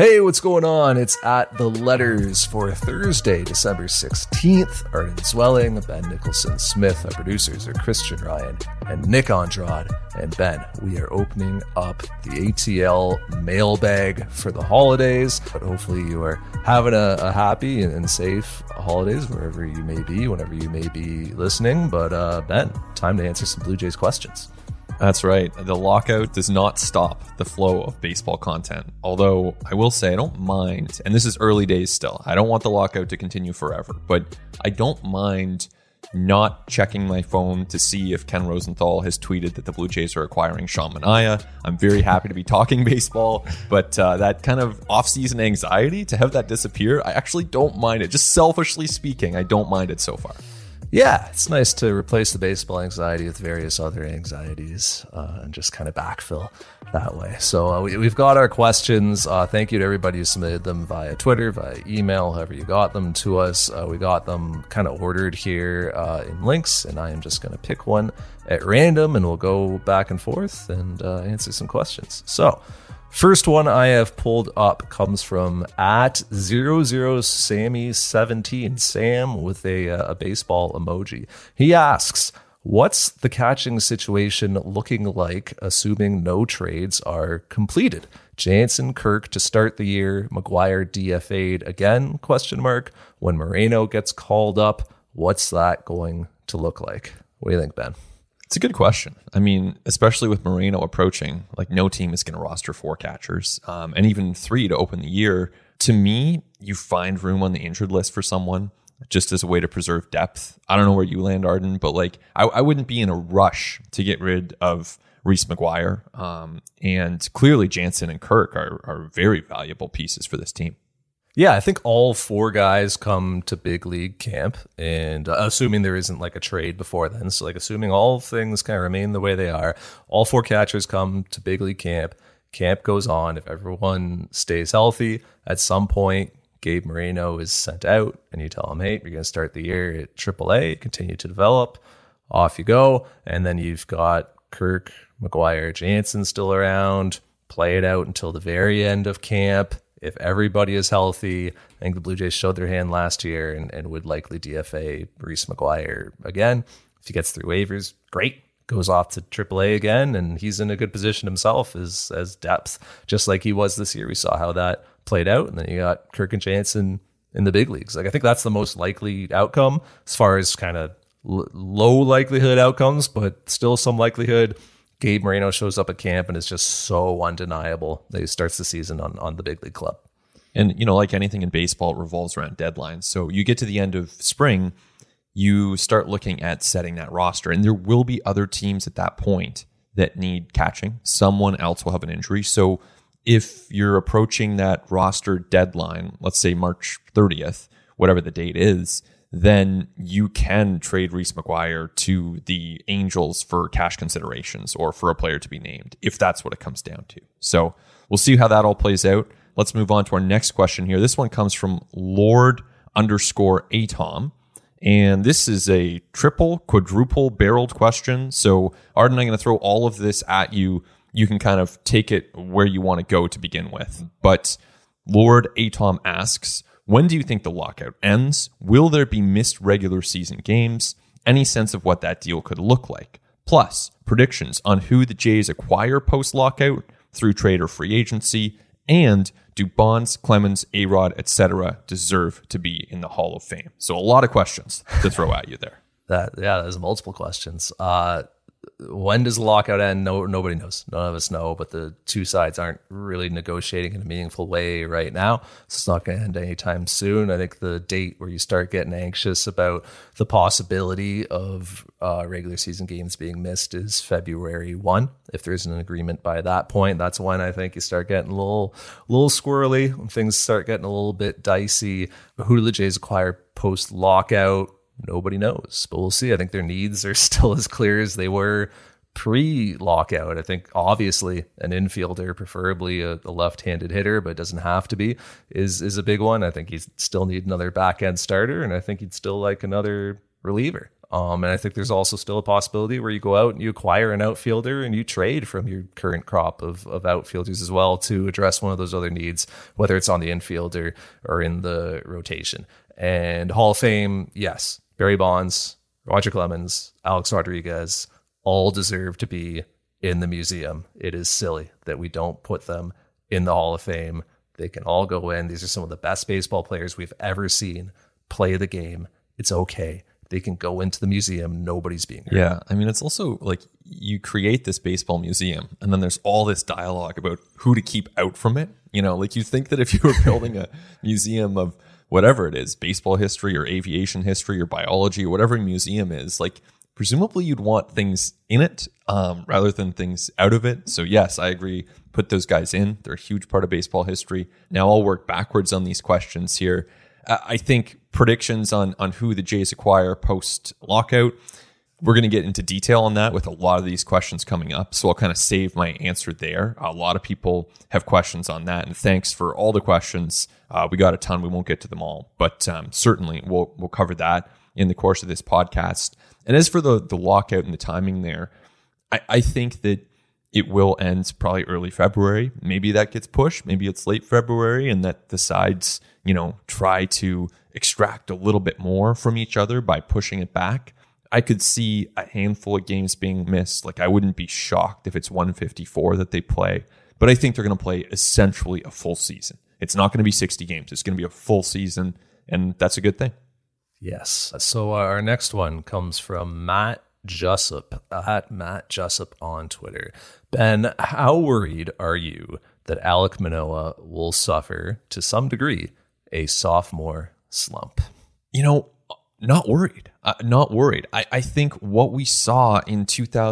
Hey, what's going on? It's at The Letters for Thursday, December 16th. Arden Zwelling, Ben Nicholson-Smith. Our producers are Christian Ryan and Nick Andrade. And Ben, we are opening up the ATL mailbag for the holidays. But hopefully you are having a happy and safe holidays wherever you may be, whenever you may be listening. But Ben, time to answer some Blue Jays questions. That's right. The lockout does not stop the flow of baseball content. Although I will say I don't mind, and this is early days still, I don't want the lockout to continue forever, but I don't mind not checking my phone to see if Ken Rosenthal has tweeted that the Blue Jays are acquiring Sean Manaea. I'm very happy to be talking baseball, but that kind of off-season anxiety, to have that disappear, I actually don't mind it. Just selfishly speaking, I don't mind it so far. Yeah, it's nice to replace the baseball anxiety with various other anxieties and just kind of backfill that way. So we've got our questions. Thank you to everybody who submitted them via Twitter, via email, however you got them to us. We got them kind of ordered here in links, and I am just going to pick one at random, and we'll go back and forth and answer some questions. So first one I have pulled up comes from at 00Sammy17, Sam with a baseball emoji. He asks, what's the catching situation looking like, assuming no trades are completed? Jansen, Kirk to start the year, McGuire DFA'd again, ? When Moreno gets called up, what's that going to look like? What do you think, Ben? It's a good question. I mean, especially with Moreno approaching, like no team is going to roster 4 catchers, and even 3 to open the year. To me, you find room on the injured list for someone just as a way to preserve depth. I don't know where you land, Arden, but like I wouldn't be in a rush to get rid of Reese McGuire. And clearly Jansen and Kirk are very valuable pieces for this team. Yeah, I think all 4 guys come to big league camp, and assuming there isn't like a trade before then, so like assuming all things kind of remain the way they are, all 4 catchers come to big league camp. Camp goes on. If everyone stays healthy, at some point, Gabe Moreno is sent out, and you tell him, hey, you're going to start the year at AAA, continue to develop, off you go, and then you've got Kirk, McGuire, Jansen still around, play it out until the very end of camp. If everybody is healthy, I think the Blue Jays showed their hand last year and would likely DFA Reese McGuire again. If he gets through waivers, great. Goes off to AAA again, and he's in a good position himself as depth, just like he was this year. We saw how that played out, and then you got Kirk and Jansen in the big leagues. Like I think that's the most likely outcome as far as kind of low likelihood outcomes, but still some likelihood. Gabe Moreno shows up at camp and is just so undeniable that he starts the season on the big league club. And, you know, like anything in baseball, it revolves around deadlines. So you get to the end of spring, you start looking at setting that roster. And there will be other teams at that point that need catching. Someone else will have an injury. So if you're approaching that roster deadline, let's say March 30th, whatever the date is, then you can trade Reese McGuire to the Angels for cash considerations or for a player to be named, if that's what it comes down to. So we'll see how that all plays out. Let's move on to our next question here. This one comes from Lord_Atom. And this is a quadruple barreled question. So Arden, I'm going to throw all of this at you. You can kind of take it where you want to go to begin with. But Lord Atom asks, when do you think the lockout ends? Will there be missed regular season games? Any sense of what that deal could look like? Plus, predictions on who the Jays acquire post-lockout through trade or free agency, and do Bonds, Clemens, A-Rod, etc. deserve to be in the Hall of Fame? So a lot of questions to throw at you there. There's multiple questions. When does the lockout end? Nobody knows. None of us know, but the two sides aren't really negotiating in a meaningful way right now. So it's not going to end anytime soon. I think the date where you start getting anxious about the possibility of regular season games being missed is February 1. If there isn't an agreement by that point, that's when I think you start getting a little squirrely, when things start getting a little bit dicey. But who do the Jays acquire post-lockout? Nobody knows, but we'll see. I think their needs are still as clear as they were pre-lockout. I think obviously an infielder, preferably a left-handed hitter, but it doesn't have to be, is a big one. I think he'd still need another back-end starter, and I think he'd still like another reliever. And I think there's also still a possibility where you go out and you acquire an outfielder and you trade from your current crop of outfielders as well to address one of those other needs, whether it's on the infield or in the rotation. And Hall of Fame, yes, Barry Bonds, Roger Clemens, Alex Rodriguez, all deserve to be in the museum. It is silly that we don't put them in the Hall of Fame. They can all go in. These are some of the best baseball players we've ever seen play the game. It's okay. They can go into the museum. Nobody's being hurt. Yeah. I mean, it's also like you create this baseball museum and then there's all this dialogue about who to keep out from it. You know, like you think that if you were building a museum of whatever it is, baseball history or aviation history or biology or whatever a museum is, like presumably you'd want things in it rather than things out of it. So yes, I agree. Put those guys in. They're a huge part of baseball history. Now I'll work backwards on these questions here. I think predictions on who the Jays acquire post lockout. We're going to get into detail on that with a lot of these questions coming up. So I'll kind of save my answer there. A lot of people have questions on that. And thanks for all the questions. We got a ton. We won't get to them all, but certainly we'll cover that in the course of this podcast. And as for the lockout and the timing there, I think that it will end probably early February. Maybe that gets pushed. Maybe it's late February and that the sides, try to extract a little bit more from each other by pushing it back. I could see a handful of games being missed. Like I wouldn't be shocked if it's 154 that they play, but I think they're going to play essentially a full season. It's not going to be 60 games. It's going to be a full season, and that's a good thing. Yes. So our next one comes from Matt Jessup, at Matt Jessup on Twitter. Ben, how worried are you that Alek Manoah will suffer, to some degree, a sophomore slump? Not worried. Not worried. I think what we saw in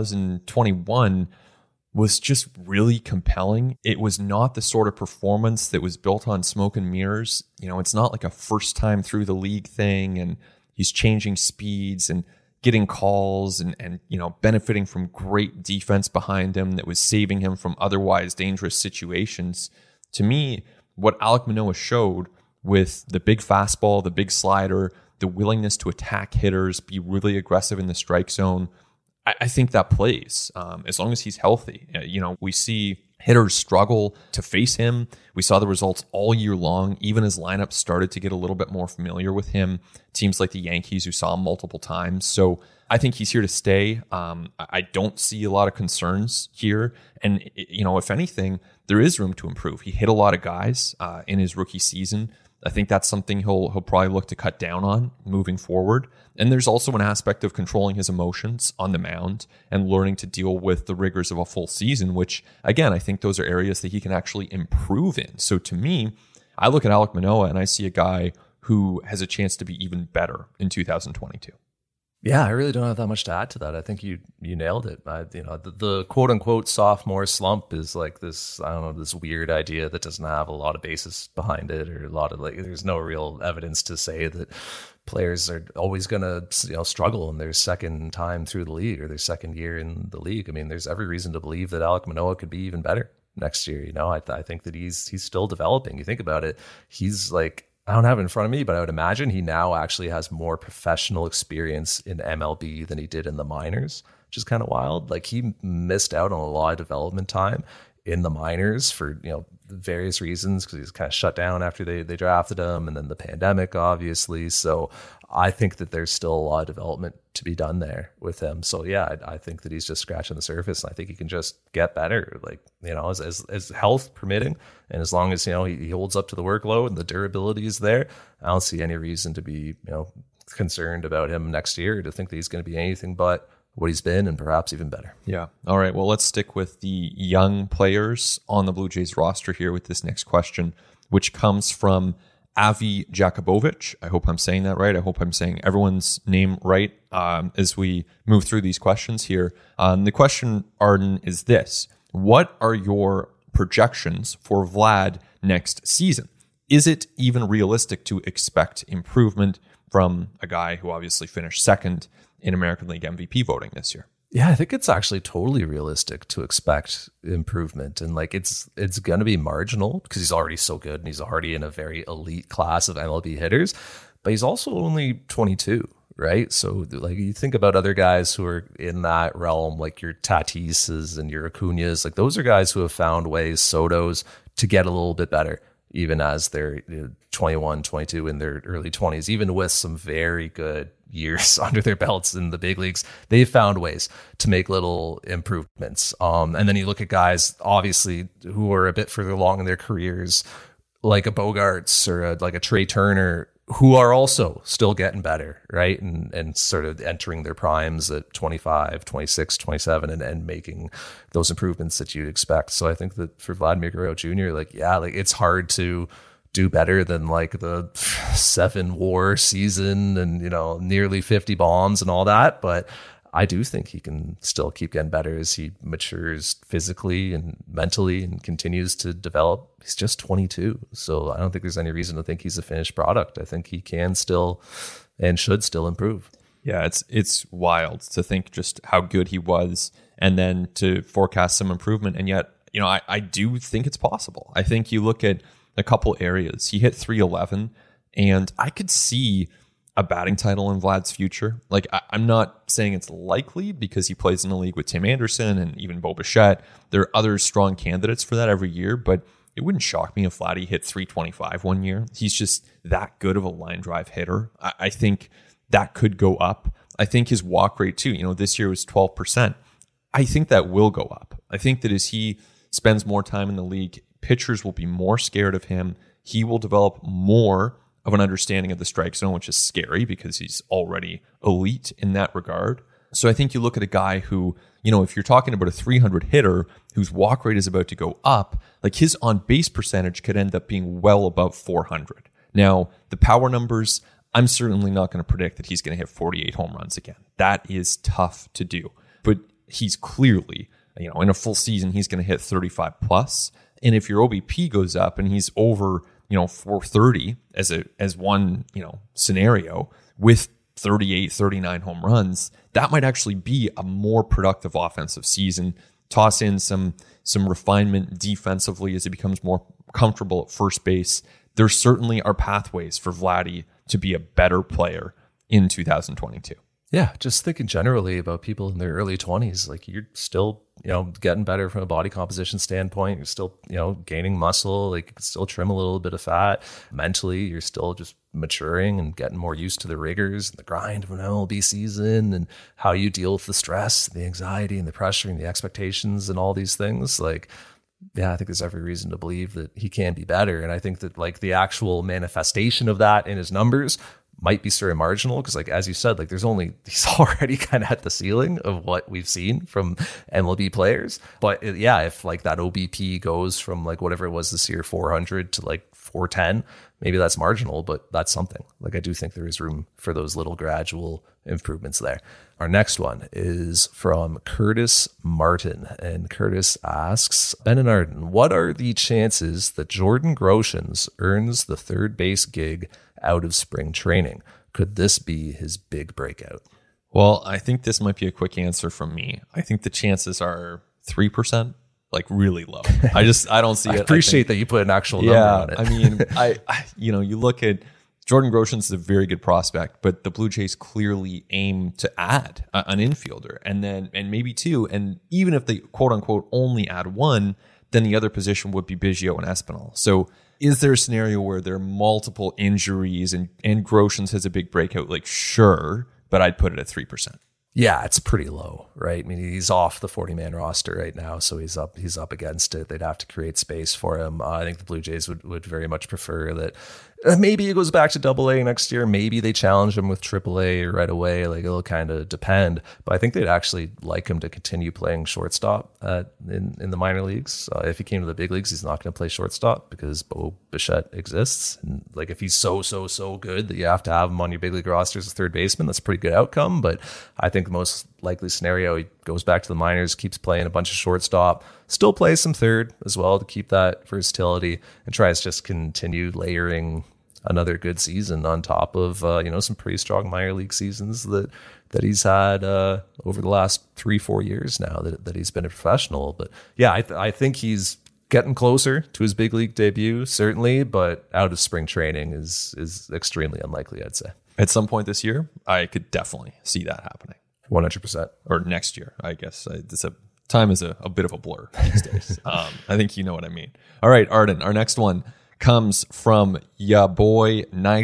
2021 was just really compelling. It was not the sort of performance that was built on smoke and mirrors. It's not like a first time through the league thing and he's changing speeds and getting calls and benefiting from great defense behind him that was saving him from otherwise dangerous situations. To me, what Alek Manoah showed with the big fastball, the big slider, the willingness to attack hitters, be really aggressive in the strike zone, I think that plays as long as he's healthy. We see hitters struggle to face him. We saw the results all year long, even as lineups started to get a little bit more familiar with him. Teams like the Yankees who saw him multiple times. So I think he's here to stay. I don't see a lot of concerns here. And, if anything, there is room to improve. He hit a lot of guys in his rookie season. I think that's something he'll probably look to cut down on moving forward. And there's also an aspect of controlling his emotions on the mound and learning to deal with the rigors of a full season, which, again, I think those are areas that he can actually improve in. So to me, I look at Alek Manoah and I see a guy who has a chance to be even better in 2022. Yeah, I really don't have that much to add to that. I think you nailed it. The quote unquote sophomore slump is like this, this weird idea that doesn't have a lot of basis behind it, or a lot of there's no real evidence to say that players are always going to struggle in their second time through the league or their second year in the league. I mean, there's every reason to believe that Alek Manoah could be even better next year. I think that he's still developing. You think about it, he's like, I don't have it in front of me, but I would imagine he now actually has more professional experience in MLB than he did in the minors, which is kind of wild. Like he missed out on a lot of development time in the minors for, various reasons, because he was kind of shut down after they drafted him, and then the pandemic, obviously. So I think that there's still a lot of development to be done there with him. So yeah, I think that he's just scratching the surface, and I think he can just get better, as health permitting, and as long as he holds up to the workload and the durability is there. I don't see any reason to be concerned about him next year, to think that he's going to be anything but what he's been, and perhaps even better. Yeah. All right. Well, let's stick with the young players on the Blue Jays roster here with this next question, which comes from Avi Jakubowicz. I hope I'm saying that right. I hope I'm saying everyone's name right as we move through these questions here. The question, Arden, is this: what are your projections for Vlad next season? Is it even realistic to expect improvement from a guy who obviously finished second in American League MVP voting this year? Yeah, I think it's actually totally realistic to expect improvement, and it's going to be marginal because he's already so good and he's already in a very elite class of MLB hitters, but he's also only 22, right? So like you think about other guys who are in that realm, like your Tatises and your Acuñas, like those are guys who have found ways, Sotos, to get a little bit better, even as they're 21, 22 in their early 20s, even with some very good years under their belts in the big leagues, they've found ways to make little improvements. And then you look at guys, obviously, who are a bit further along in their careers, like a Bogarts or like a Trey Turner, who are also still getting better, right? And sort of entering their primes at 25, 26, 27 and making those improvements that you'd expect. So I think that for Vladimir Guerrero Jr., like it's hard to do better than like the 7 WAR season and, nearly 50 bombs and all that. But I do think he can still keep getting better as he matures physically and mentally and continues to develop. He's just 22. So I don't think there's any reason to think he's a finished product. I think he can still and should still improve. Yeah, it's wild to think just how good he was and then to forecast some improvement. And yet, I do think it's possible. I think you look at a couple areas. He hit 311 and I could see a batting title in Vlad's future. Like, I'm not saying it's likely because he plays in a league with Tim Anderson and even Bo Bichette. There are other strong candidates for that every year, but it wouldn't shock me if Vladdy hit 325 one year. He's just that good of a line drive hitter. I think that could go up. I think his walk rate too, this year was 12%. I think that will go up. I think that as he spends more time in the league, pitchers will be more scared of him. He will develop more of an understanding of the strike zone, which is scary because he's already elite in that regard. So I think you look at a guy who, if you're talking about a 300 hitter whose walk rate is about to go up, like his on-base percentage could end up being well above 400. Now, the power numbers, I'm certainly not going to predict that he's going to hit 48 home runs again. That is tough to do. But he's clearly, in a full season, he's going to hit 35 plus. And if your OBP goes up and he's over 430 as one, scenario with 38, 39 home runs, that might actually be a more productive offensive season. Toss in some refinement defensively as he becomes more comfortable at first base. There certainly are pathways for Vladdy to be a better player in 2022. Yeah, just thinking generally about people in their early 20s, like you're still, getting better from a body composition standpoint. You're still, gaining muscle, like you can still trim a little bit of fat. Mentally, you're still just maturing and getting more used to the rigors and the grind of an MLB season and how you deal with the stress, the anxiety and the pressure and the expectations and all these things. Like, yeah, I think there's every reason to believe that he can be better. And I think that like the actual manifestation of that in his numbers might be sort of marginal because, like, as you said, like he's already kind of at the ceiling of what we've seen from MLB players. But if like that OBP goes from like whatever it was this year, 400 to like 410, maybe that's marginal, but that's something. Like, I do think there is room for those little gradual improvements there. Our next one is from Curtis Martin. And Curtis asks, Ben and Arden, what are the chances that Jordan Groshans earns the third base gig out of spring training? Could this be his big breakout? Well, I think this might be a quick answer from me. I think the chances are 3%, like really low. I don't see it. I appreciate that you put an actual number on it. I mean, you look at Jordan Groshans is a very good prospect, but the Blue Jays clearly aim to add an infielder and maybe two. And even if they quote unquote only add one, then the other position would be Biggio and Espinal. So is there a scenario where there are multiple injuries and Groshans has a big breakout? Like, sure, but I'd put it at 3%. Yeah, it's pretty low, right? I mean, he's off the 40-man roster right now, so he's up against it. They'd have to create space for him. I think the Blue Jays would very much prefer that maybe he goes back to AA next year. Maybe they challenge him with AAA right away. Like, it'll kind of depend. But I think they'd actually like him to continue playing shortstop in the minor leagues. If he came to the big leagues, he's not going to play shortstop because Bo Bichette exists. And like, if he's so good that you have to have him on your big league roster as a third baseman, that's a pretty good outcome. But I think the most likely scenario, he goes back to the minors, keeps playing a bunch of shortstop, still plays some third as well to keep that versatility, and tries just continue layering another good season on top of some pretty strong minor league seasons that he's had over the last 3-4 years now that he's been a professional. But yeah, I think he's getting closer to his big league debut, certainly, but out of spring training is extremely unlikely, I'd say. At some point this year, I could definitely see that happening. 100%. Or next year, I guess. Time is a bit of a blur these days. I think you know what I mean. All right, Arden, our next one comes from ya boy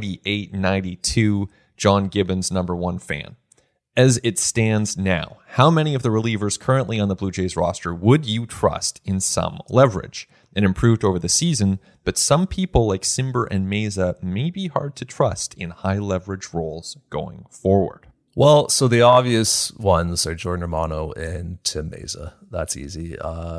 9892, John Gibbons, #1 fan. As it stands now, how many of the relievers currently on the Blue Jays roster would you trust in some leverage? It improved over the season, but some people like Cimber and Meza may be hard to trust in high leverage roles going forward. Well, so the obvious ones are Jordan Romano and Tim Meza. That's easy.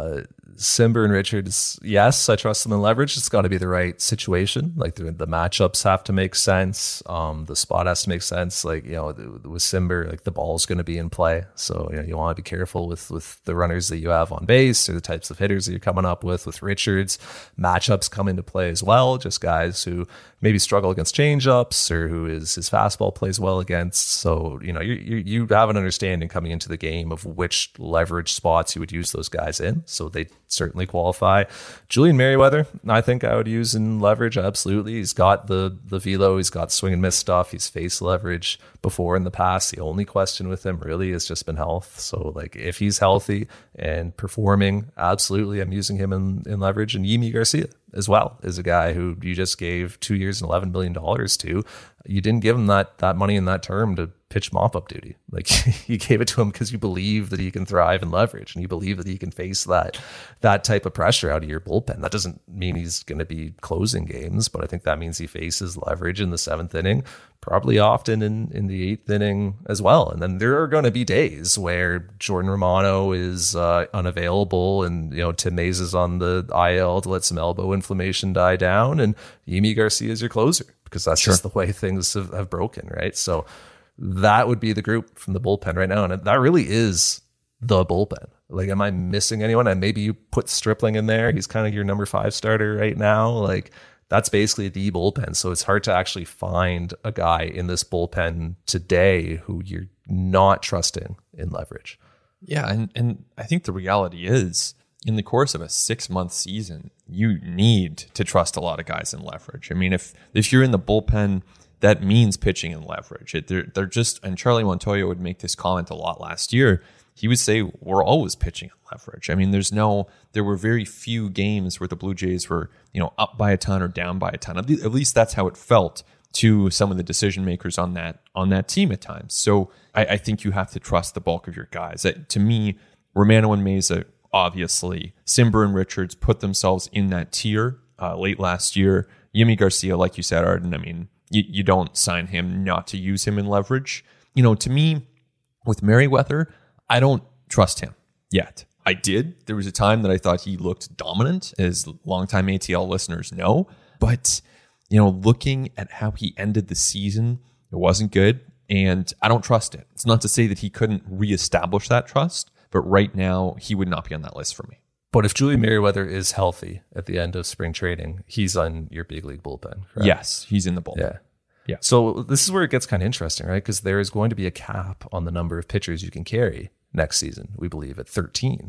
Cimber and Richards, yes, I trust them in leverage. It's got to be the right situation. Like the matchups have to make sense. The spot has to make sense. Like, with Cimber, like the ball's going to be in play. So, you want to be careful with the runners that you have on base or the types of hitters that you're coming up with. With Richards, matchups come into play as well. Just guys who maybe struggle against changeups or who his fastball plays well against. So, you have an understanding coming into the game of which leverage spots you would use those guys in. So they certainly qualify. Julian Merriweather, I think I would use in leverage. Absolutely. He's got the velo. He's got swing and miss stuff. He's faced leverage before in the past. The only question with him really has just been health. So like if he's healthy and performing, absolutely, I'm using him in leverage. And Yimi Garcia as well is a guy who you just gave 2 years and $11 billion to. You didn't give him that money in that term to pitch mop-up duty. Like you gave it to him because you believe that he can thrive in leverage and you believe that he can face that type of pressure out of your bullpen. That doesn't mean he's going to be closing games, but I think that means he faces leverage in the 7th inning, probably often in the 8th inning as well. And then there are going to be days where Jordan Romano is unavailable and Tim Mays is on the IL to let some elbow inflammation die down, and Yimi Garcia is your closer because that's just the way things have broken, right? So that would be the group from the bullpen right now. And that really is the bullpen. Like, am I missing anyone? And maybe you put Stripling in there. He's kind of your number 5 starter right now. Like, that's basically the bullpen. So it's hard to actually find a guy in this bullpen today who you're not trusting in leverage. Yeah. And I think the reality is, in the course of a 6-month season, you need to trust a lot of guys in leverage. I mean, if you're in the bullpen, that means pitching in leverage. They're just, and Charlie Montoya would make this comment a lot last year. He would say, we're always pitching in leverage. I mean, there were very few games where the Blue Jays were, up by a ton or down by a ton. At least that's how it felt to some of the decision makers on that team at times. So I think you have to trust the bulk of your guys. To me, Romano and Meza, obviously, Cimber and Richards put themselves in that tier late last year. Yimi Garcia, like you said, Arden, I mean, you don't sign him not to use him in leverage. To me, with Merriweather, I don't trust him yet. I did. There was a time that I thought he looked dominant, as longtime ATL listeners know. But, looking at how he ended the season, it wasn't good. And I don't trust it. It's not to say that he couldn't reestablish that trust, but right now he would not be on that list for me. But if Julian Merriweather is healthy at the end of spring training, he's on your big league bullpen, correct? Yes, he's in the bullpen. Yeah. So this is where it gets kind of interesting, right? Because there is going to be a cap on the number of pitchers you can carry next season, we believe, at 13.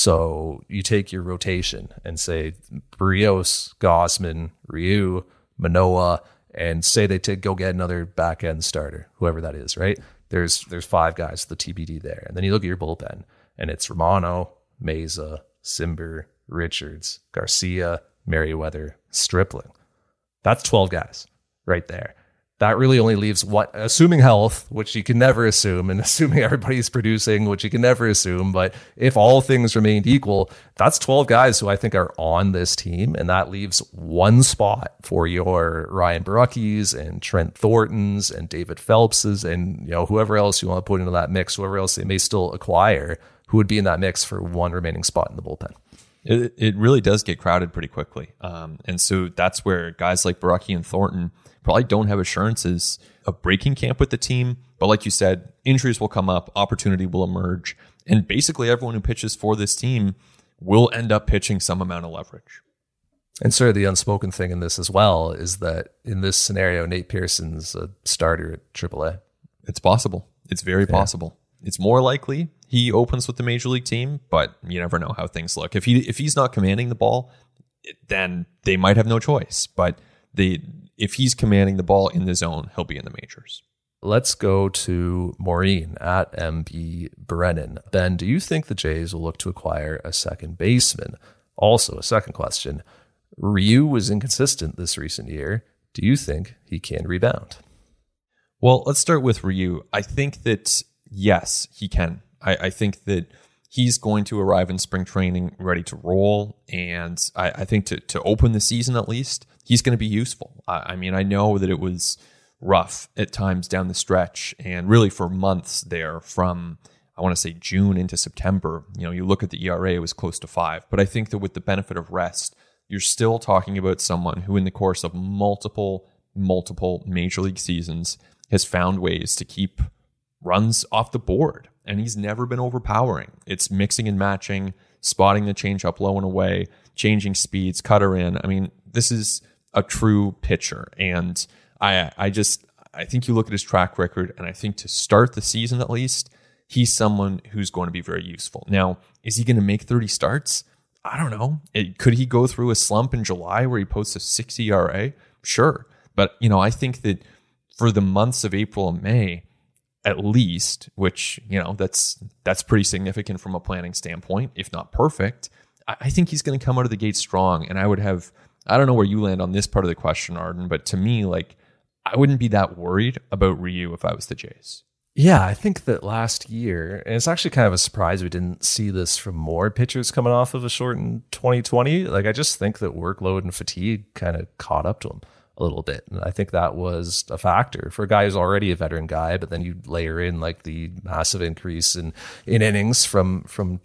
So you take your rotation and say Barrios, Gausman, Ryu, Manoah, and say they go get another back end starter, whoever that is, right? There's 5 guys, the TBD there. And then you look at your bullpen and it's Romano, Meza, Cimber, Richards, Garcia, Merriweather, Stripling. That's 12 guys right there. That really only leaves assuming health, which you can never assume, and assuming everybody's producing, which you can never assume. But if all things remained equal, that's 12 guys who I think are on this team. And that leaves one spot for your Ryan Boruckis and Trent Thorntons and David Phelpses and whoever else you want to put into that mix, whoever else they may still acquire, who would be in that mix for one remaining spot in the bullpen. It really does get crowded pretty quickly. And so that's where guys like Borucki and Thornton probably don't have assurances of breaking camp with the team. But like you said, injuries will come up, opportunity will emerge, and basically everyone who pitches for this team will end up pitching some amount of leverage. And sort of the unspoken thing in this as well is that in this scenario, Nate Pearson's a starter at AAA. It's possible. It's very possible. It's more likely he opens with the major league team, but you never know how things look. If he's not commanding the ball, then they might have no choice. But if he's commanding the ball in the zone, he'll be in the majors. Let's go to Maureen at MB Brennan. Ben, do you think the Jays will look to acquire a second baseman? Also, a second question. Ryu was inconsistent this recent year. Do you think he can rebound? Well, let's start with Ryu. I think that, yes, he can. I think that he's going to arrive in spring training ready to roll. And I think to open the season at least, he's going to be useful. I mean, I know that it was rough at times down the stretch and really for months there from, I want to say, June into September. You look at the ERA, it was close to 5. But I think that with the benefit of rest, you're still talking about someone who in the course of multiple major league seasons has found ways to keep runs off the board. And he's never been overpowering. It's mixing and matching, spotting the changeup low and away, changing speeds, cutter in. I mean, this is a true pitcher. And I think you look at his track record, and I think to start the season at least, he's someone who's going to be very useful. Now, is he going to make 30 starts? I don't know. Could he go through a slump in July where he posts a 6 ERA? Sure. But, I think that for the months of April and May, at least, which, that's pretty significant from a planning standpoint, if not perfect, I think he's going to come out of the gate strong. And I don't know where you land on this part of the question, Arden, but to me, I wouldn't be that worried about Ryu if I was the Jays. Yeah, I think that last year, and it's actually kind of a surprise we didn't see this from more pitchers coming off of a shortened 2020. I just think that workload and fatigue kind of caught up to him a little bit. And I think that was a factor for a guy who's already a veteran guy, but then you layer in the massive increase in innings from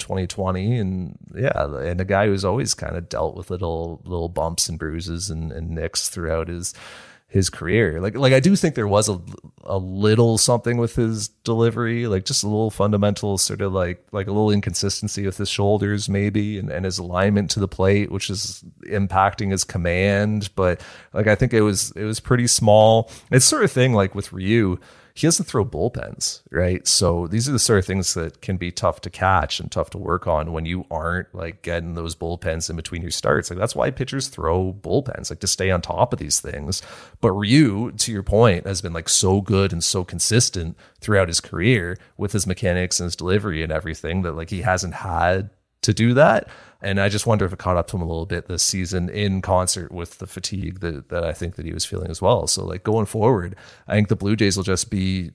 2020. And and a guy who's always kind of dealt with little bumps and bruises and nicks throughout his career. I do think there was a little something with his delivery, just a little fundamental sort of like a little inconsistency with his shoulders maybe and his alignment to the plate, which is impacting his command. But I think it was pretty small. It's sort of thing with Ryu, he doesn't throw bullpens, right? So these are the sort of things that can be tough to catch and tough to work on when you aren't getting those bullpens in between your starts. That's why pitchers throw bullpens, to stay on top of these things. But Ryu, to your point, has been so good and so consistent throughout his career with his mechanics and his delivery and everything that he hasn't had to do that. And I just wonder if it caught up to him a little bit this season in concert with the fatigue that I think that he was feeling as well. So going forward, I think the Blue Jays will just be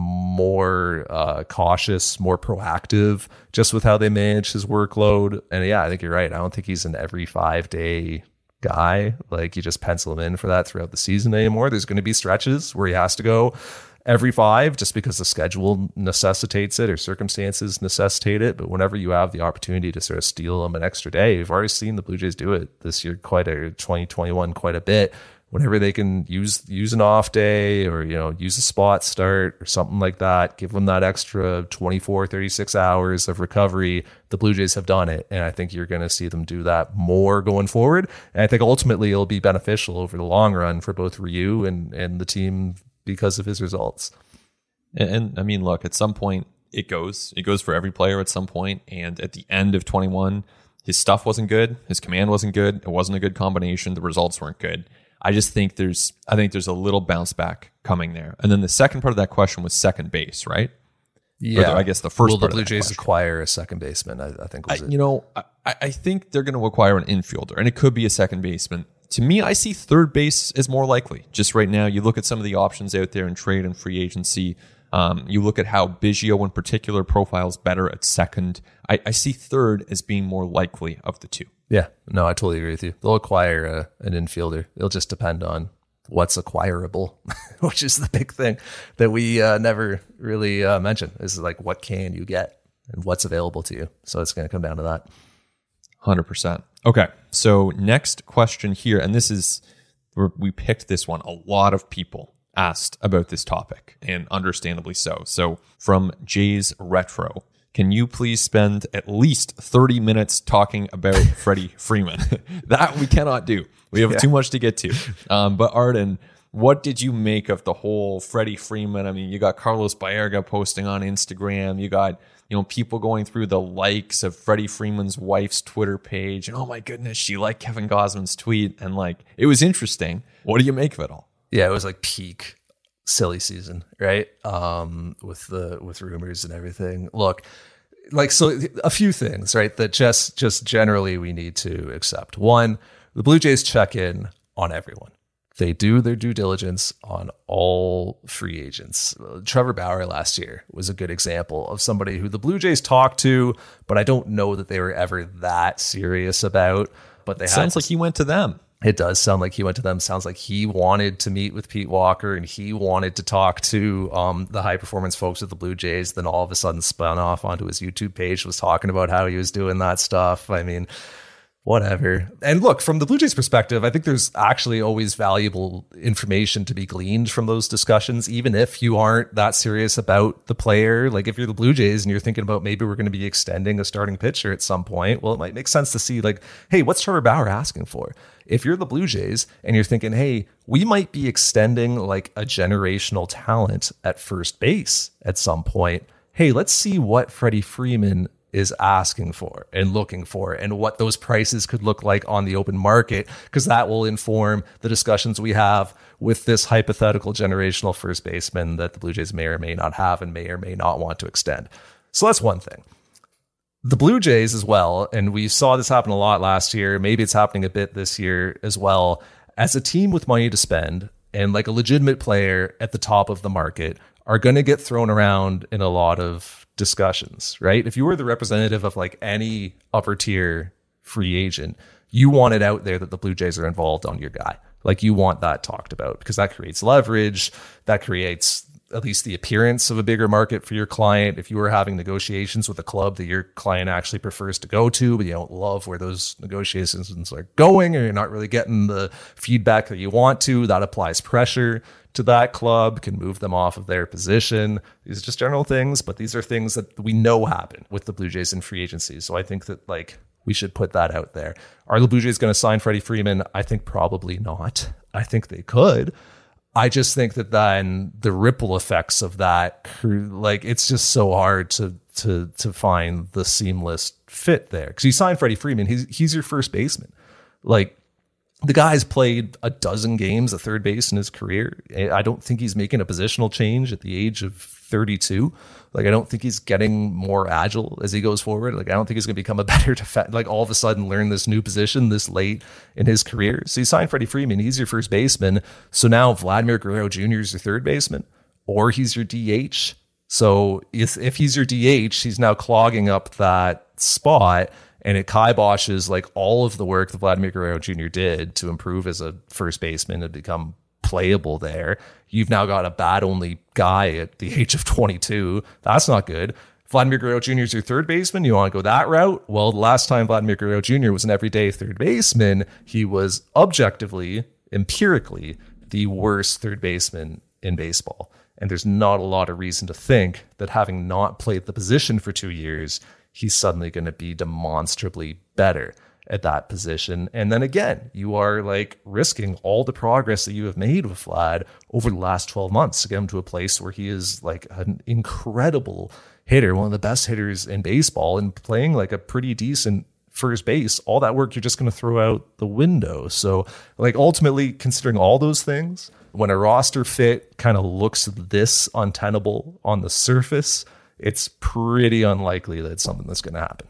more cautious, more proactive just with how they manage his workload. And I think you're right. I don't think he's an every 5-day guy. You just pencil him in for that throughout the season anymore. There's going to be stretches where he has to go every 5 just because the schedule necessitates it or circumstances necessitate it. But whenever you have the opportunity to sort of steal them an extra day, we've already seen the Blue Jays do it this year, 2021, quite a bit. Whenever they can use an off day or, use a spot start or something like that, give them that extra 24, 36 hours of recovery. The Blue Jays have done it. And I think you're going to see them do that more going forward. And I think ultimately it'll be beneficial over the long run for both Ryu and the team because of his results. And I mean, look, at some point it goes for every player at some point. And at the end of 21, his stuff wasn't good. His command wasn't good. It wasn't a good combination. The results weren't good. I think there's a little bounce back coming there. And then the second part of that question was second base, right? Yeah. I guess the first Will part the Blue of that Jays question. acquire a second baseman? I think was it. I think they're going to acquire an infielder, and it could be a second baseman. To me, I see third base as more likely. Just right now, you look at some of the options out there in trade and free agency. You look at how Biggio in particular profiles better at second. I see third as being more likely of the two. Yeah, no, I totally agree with you. They'll acquire an infielder. It'll just depend on what's acquirable, which is the big thing that we never really mention. Is what can you get and what's available to you. So it's going to come down to that. 100%. Okay, so next question here, and this is, we picked this one. A lot of people asked about this topic, and understandably so. So from Jay's Retro, can you please spend at least 30 minutes talking about Freddie Freeman? That we cannot do. We have too much to get to. But Arden, what did you make of the whole Freddie Freeman? I mean, you got Carlos Baerga posting on Instagram. You got, people going through the likes of Freddie Freeman's wife's Twitter page. And oh my goodness, she liked Kevin Gosman's tweet. And it was interesting. What do you make of it all? Yeah, it was like peak silly season, right? With rumors and everything. Look, so a few things, right, that just generally we need to accept. One, the Blue Jays check in on everyone. They do their due diligence on all free agents. Trevor Bauer last year was a good example of somebody who the Blue Jays talked to, but I don't know that they were ever that serious about. But they sounds like he went to them. It does sound like he went to them. Sounds like he wanted to meet with Pete Walker and he wanted to talk to the high performance folks at the Blue Jays. Then all of a sudden spun off onto his YouTube page, was talking about how he was doing that stuff. I mean, whatever. And look, from the Blue Jays perspective, I think there's actually always valuable information to be gleaned from those discussions, even if you aren't that serious about the player. Like if you're the Blue Jays and you're thinking about maybe we're going to be extending a starting pitcher at some point, well, it might make sense to see hey, what's Trevor Bauer asking for? If you're the Blue Jays and you're thinking, hey, we might be extending a generational talent at first base at some point. Hey, let's see what Freddie Freeman is asking for and looking for and what those prices could look like on the open market, because that will inform the discussions we have with this hypothetical generational first baseman that the Blue Jays may or may not have and may or may not want to extend. So that's one thing. The Blue Jays as well, and we saw this happen a lot last year, maybe it's happening a bit this year as well, as a team with money to spend and a legitimate player at the top of the market are going to get thrown around in a lot of discussions, right? If you were the representative of any upper tier free agent, you want it out there that the Blue Jays are involved on your guy. You want that talked about because that creates leverage, that creates at least the appearance of a bigger market for your client. If you were having negotiations with a club that your client actually prefers to go to, but you don't love where those negotiations are going, or you're not really getting the feedback that you want to, that applies pressure to that club, can move them off of their position. These are just general things, but these are things that we know happen with the Blue Jays in free agency. So I think that we should put that out there. Are the Blue Jays going to sign Freddie Freeman? I think probably not. I think they could. I just think that then the ripple effects of that, it's just so hard to find the seamless fit there. Because you sign Freddie Freeman, he's your first baseman. The guy's played a dozen games at third base in his career. I don't think he's making a positional change at the age of 32. I don't think he's getting more agile as he goes forward. I don't think he's going to become a better defender, all of a sudden learn this new position this late in his career. So you sign Freddie Freeman, he's your first baseman. So now Vladimir Guerrero Jr. is your third baseman, or he's your DH. So if he's your DH, he's now clogging up that spot. And it kiboshes all of the work that Vladimir Guerrero Jr. did to improve as a first baseman and become playable there. You've now got a bat-only guy at the age of 22. That's not good. Vladimir Guerrero Jr. is your third baseman. You want to go that route? Well, the last time Vladimir Guerrero Jr. was an everyday third baseman, he was objectively, empirically, the worst third baseman in baseball. And there's not a lot of reason to think that having not played the position for 2 years, he's suddenly going to be demonstrably better at that position. And then again, you are risking all the progress that you have made with Vlad over the last 12 months to get him to a place where he is an incredible hitter, one of the best hitters in baseball, and playing a pretty decent first base. All that work you're just going to throw out the window. So ultimately, considering all those things, when a roster fit kind of looks this untenable on the surface, it's pretty unlikely that it's something that's going to happen.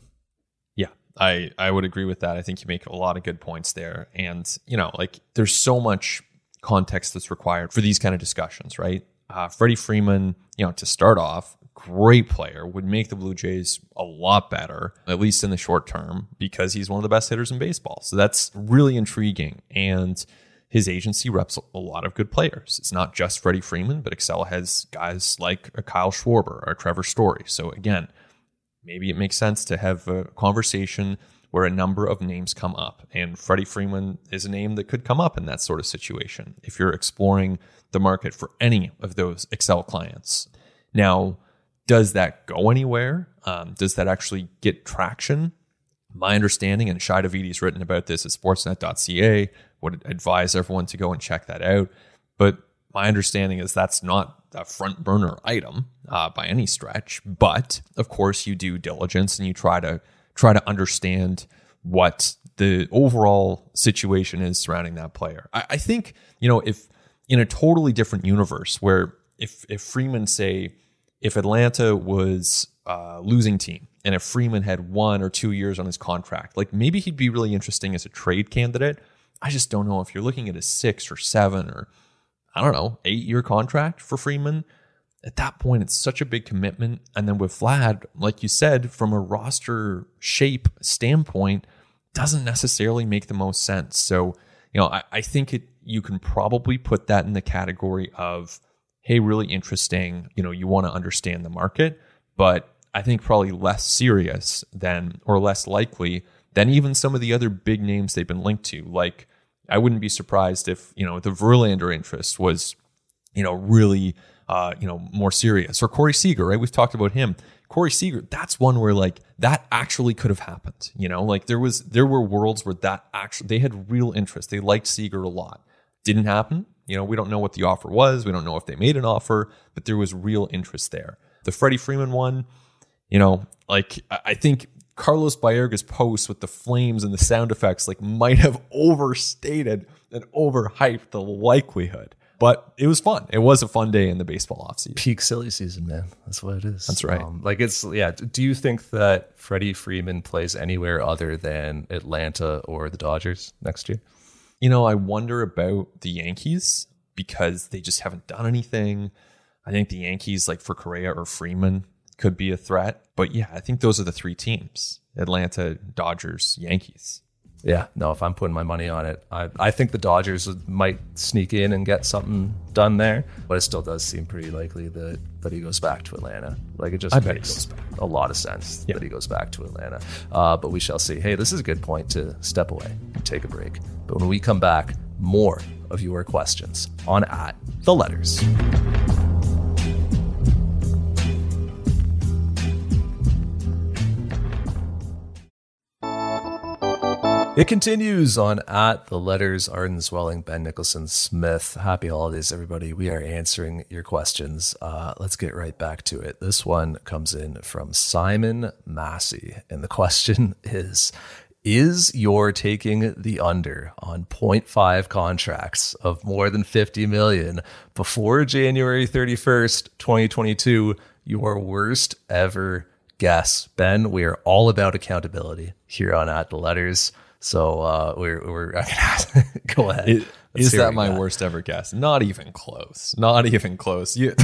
Yeah, I would agree with that. I think you make a lot of good points there. And, there's so much context that's required for these kind of discussions, right? Freddie Freeman, to start off, great player, would make the Blue Jays a lot better, at least in the short term, because he's one of the best hitters in baseball. So that's really intriguing. And his agency reps a lot of good players. It's not just Freddie Freeman, but Excel has guys like a Kyle Schwarber or Trevor Story. So again, maybe it makes sense to have a conversation where a number of names come up. And Freddie Freeman is a name that could come up in that sort of situation if you're exploring the market for any of those Excel clients. Now, does that go anywhere? Does that actually get traction? My understanding, and Shai Davidi's written about this at sportsnet.ca, would advise everyone to go and check that out, But my understanding is that's not a front burner item by any stretch. But of course, you do diligence and you try to understand what the overall situation is surrounding that player. I think, if in a totally different universe where if Freeman, say, if Atlanta was a losing team and if Freeman had 1 or 2 years on his contract, like maybe he'd be really interesting as a trade candidate. I just don't know if you're looking at a 6 or 7 or 8-year contract for Freeman. At that point, it's such a big commitment. And then with Vlad, like you said, from a roster shape standpoint, doesn't necessarily make the most sense. So, I think you can probably put that in the category of, hey, really interesting. You want to understand the market, but I think probably less serious than, or less likely than even some of the other big names they've been linked to. Like, I wouldn't be surprised if, the Verlander interest was, really, more serious. Or Corey Seager, right? We've talked about him. Corey Seager, that's one where like that actually could have happened. Like there were worlds where that actually, they had real interest. They liked Seager a lot. Didn't happen. We don't know what the offer was. We don't know if they made an offer, but there was real interest there. The Freddie Freeman one, I think Carlos Baerga's post with the flames and the sound effects might have overstated and overhyped the likelihood. But it was fun. It was a fun day in the baseball offseason. Peak silly season, man. That's what it is. That's right. Do you think that Freddie Freeman plays anywhere other than Atlanta or the Dodgers next year? I wonder about the Yankees because they just haven't done anything. I think the Yankees, for Correa or Freeman, could be a threat. But yeah, I think those are the 3 teams: Atlanta, Dodgers, Yankees. Yeah, no, if I'm putting my money on it, I think the Dodgers might sneak in and get something done there, but it still does seem pretty likely that he goes back to Atlanta. It just makes a lot of sense that he goes back to Atlanta. But we shall see. Hey, this is a good point to step away and take a break. But when we come back, more of your questions on At The Letters. It continues on At The Letters. Arden Zwelling, Ben Nicholson Smith. Happy holidays, everybody. We are answering your questions. Let's get right back to it. This one comes in from Simon Massey. And the question is you're taking the under on 0.5 contracts of more than $50 million before January 31st, 2022, your worst ever guess? Ben, we are all about accountability here on At The Letters. So we're going to go ahead. Is that my worst ever guess? Not even close. Not even close. Yeah,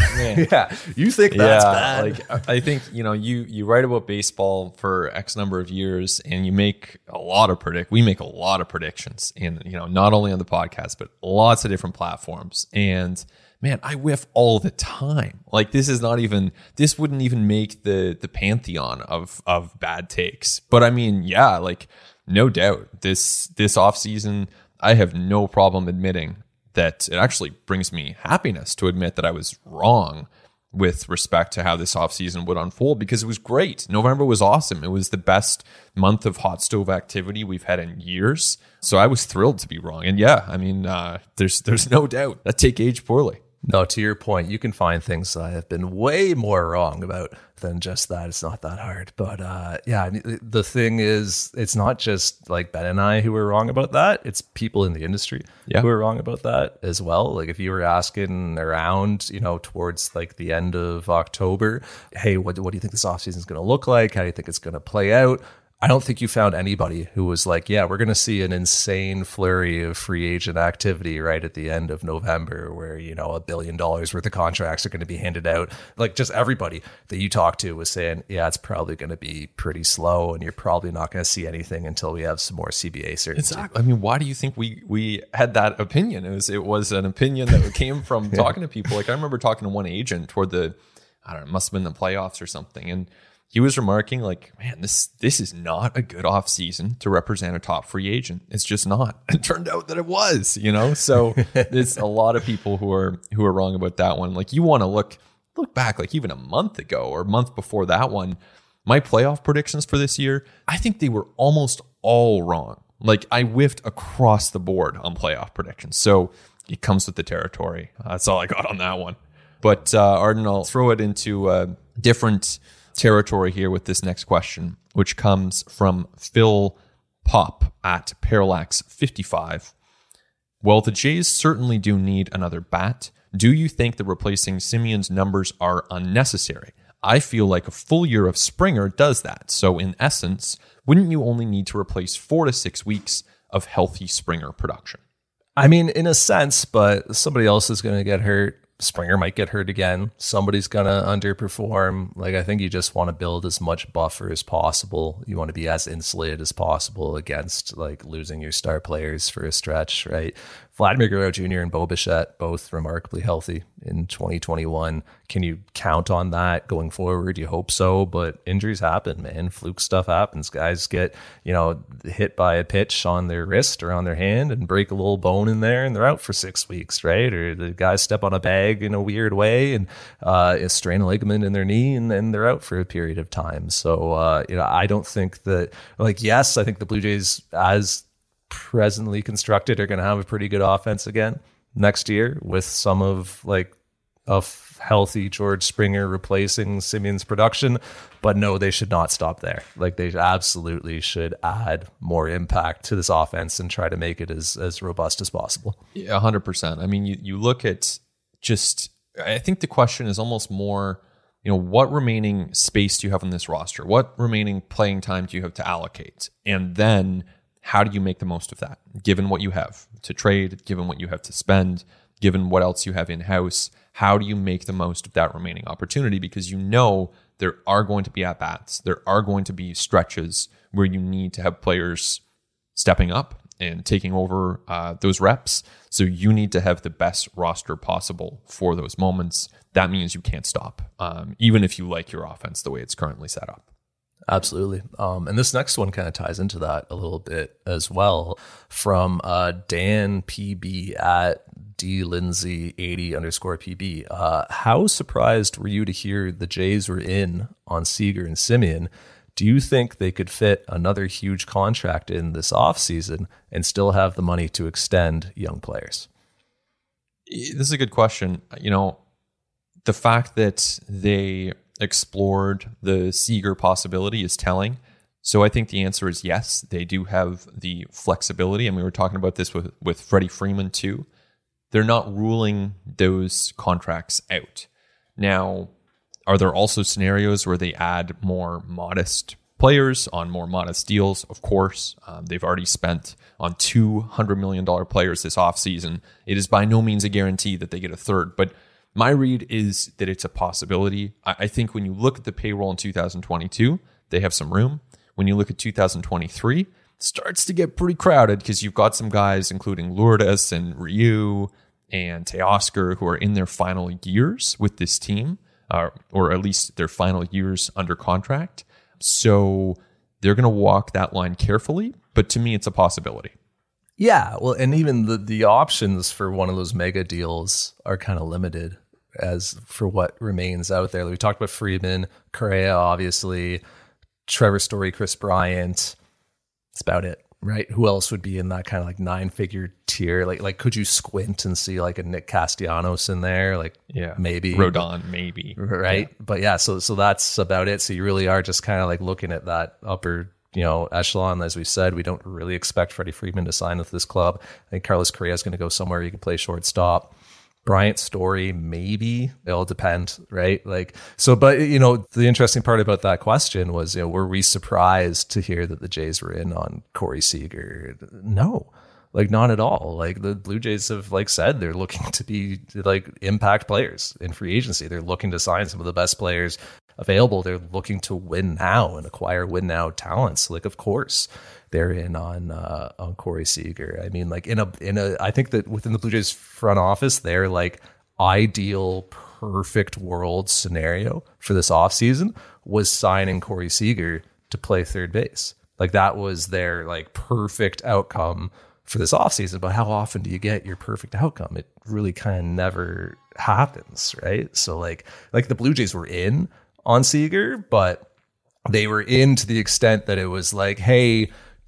you think that's bad? I think you write about baseball for X number of years, and you make a lot of We make a lot of predictions, and not only on the podcast, but lots of different platforms. And man, I whiff all the time. This wouldn't even make the pantheon of bad takes. But I mean, yeah, no doubt, this offseason, I have no problem admitting that it actually brings me happiness to admit that I was wrong with respect to how this offseason would unfold, because it was great. November was awesome. It was the best month of hot stove activity we've had in years. So I was thrilled to be wrong. And yeah, I mean, there's no doubt that take age poorly. No, to your point, you can find things that I have been way more wrong about than just that. It's not that hard. But yeah, I mean, the thing is, it's not just Ben and I who were wrong about that. It's people in the industry who are wrong about that as well. If you were asking around, towards the end of October, hey, what do you think this offseason is going to look like? How do you think it's going to play out? I don't think you found anybody who was yeah, we're going to see an insane flurry of free agent activity right at the end of November where, $1 billion worth of contracts are going to be handed out. Just everybody that you talked to was saying, yeah, it's probably going to be pretty slow and you're probably not going to see anything until we have some more CBA certainty. Exactly. I mean, why do you think we had that opinion? It was an opinion that came from talking to people. I remember talking to one agent toward it must have been the playoffs or something. And he was remarking man, this is not a good off season to represent a top free agent. It's just not. It turned out that it was, So there's a lot of people who are wrong about that one. You want to look back even a month ago or a month before that one. My playoff predictions for this year, I think they were almost all wrong. I whiffed across the board on playoff predictions. So it comes with the territory. That's all I got on that one. But Arden, I'll throw it into a different territory here with this next question, which comes from Phil Pop at Parallax55. Well, the Jays certainly do need another bat. Do you think that replacing Semion's numbers are unnecessary? I feel like a full year of Springer does that. So in essence, wouldn't you only need to replace 4 to 6 weeks of healthy Springer production? I mean, in a sense, but somebody else is going to get hurt. Springer might get hurt again. Somebody's going to underperform. Like, I think you just want to build as much buffer as possible. You want to be as insulated as possible against like losing your star players for a stretch, right? Vladimir Guerrero Jr. and Bo Bichette, both remarkably healthy in 2021. Can you count on that going forward? You hope so, but injuries happen, man. Fluke stuff happens. Guys get, hit by a pitch on their wrist or on their hand and break a little bone in there, and they're out for 6 weeks, right? Or the guys step on a bag in a weird way and strain a ligament in their knee, and then they're out for a period of time. So, I don't think that, yes, I think the Blue Jays, as presently constructed, are going to have a pretty good offense again next year with some of a healthy George Springer replacing Simeon's production. But no, they should not stop there. Like, they absolutely should add more impact to this offense and try to make it as robust as possible. Yeah, 100%. I mean, you look at I think the question is almost more, what remaining space do you have on this roster? What remaining playing time do you have to allocate? And then how do you make the most of that, given what you have to trade, given what you have to spend, given what else you have in-house? How do you make the most of that remaining opportunity? Because there are going to be at-bats. There are going to be stretches where you need to have players stepping up and taking over those reps. So you need to have the best roster possible for those moments. That means you can't stop, even if you like your offense the way it's currently set up. Absolutely. And this next one kind of ties into that a little bit as well, from Dan PB at DLindsay80_PB. How surprised were you to hear the Jays were in on Seager and Semien? Do you think they could fit another huge contract in this offseason and still have the money to extend young players? This is a good question. The fact that they explored the Seager possibility is telling. So I think the answer is yes, they do have the flexibility. And we were talking about this with Freddie Freeman too. They're not ruling those contracts out. Now, are there also scenarios where they add more modest players on more modest deals? Of course. They've already spent on $200 million players this offseason. It is by no means a guarantee that they get a third, but my read is that it's a possibility. I think when you look at the payroll in 2022, they have some room. When you look at 2023, it starts to get pretty crowded because you've got some guys, including Lourdes and Ryu and Teoscar, who are in their final years with this team, or at least their final years under contract. So they're going to walk that line carefully, but to me, it's a possibility. Yeah, well, and even the options for one of those mega deals are kind of limited as for what remains out there. Like we talked about Freeman, Correa, obviously, Trevor Story, Chris Bryant. That's about it, right? Who else would be in that kind of like 9-figure tier? Like could you squint and see like a Nick Castellanos in there? Like, yeah, maybe Rodon, maybe, right? Yeah. But yeah, so that's about it. So you really are just kind of like looking at that upper echelon. As we said, we don't really expect Freddie Freeman to sign with this club. I think Carlos Correa is going to go somewhere he can play shortstop. Bryant, Story, maybe. It'll depend, right? But the interesting part about that question was, were we surprised to hear that the Jays were in on Corey Seager? No, not at all. The Blue Jays have said they're looking to be impact players in free agency. They're looking to sign some of the best players available. They're looking to win now and acquire win now talents. Of course they're in on Corey Seager. I mean, I think that within the Blue Jays front office, their ideal perfect world scenario for this offseason was signing Corey Seager to play third base. That was their perfect outcome for this offseason. But how often do you get your perfect outcome? It really kind of never happens, right? So the Blue Jays were in on Seager, but they were in to the extent that it was hey,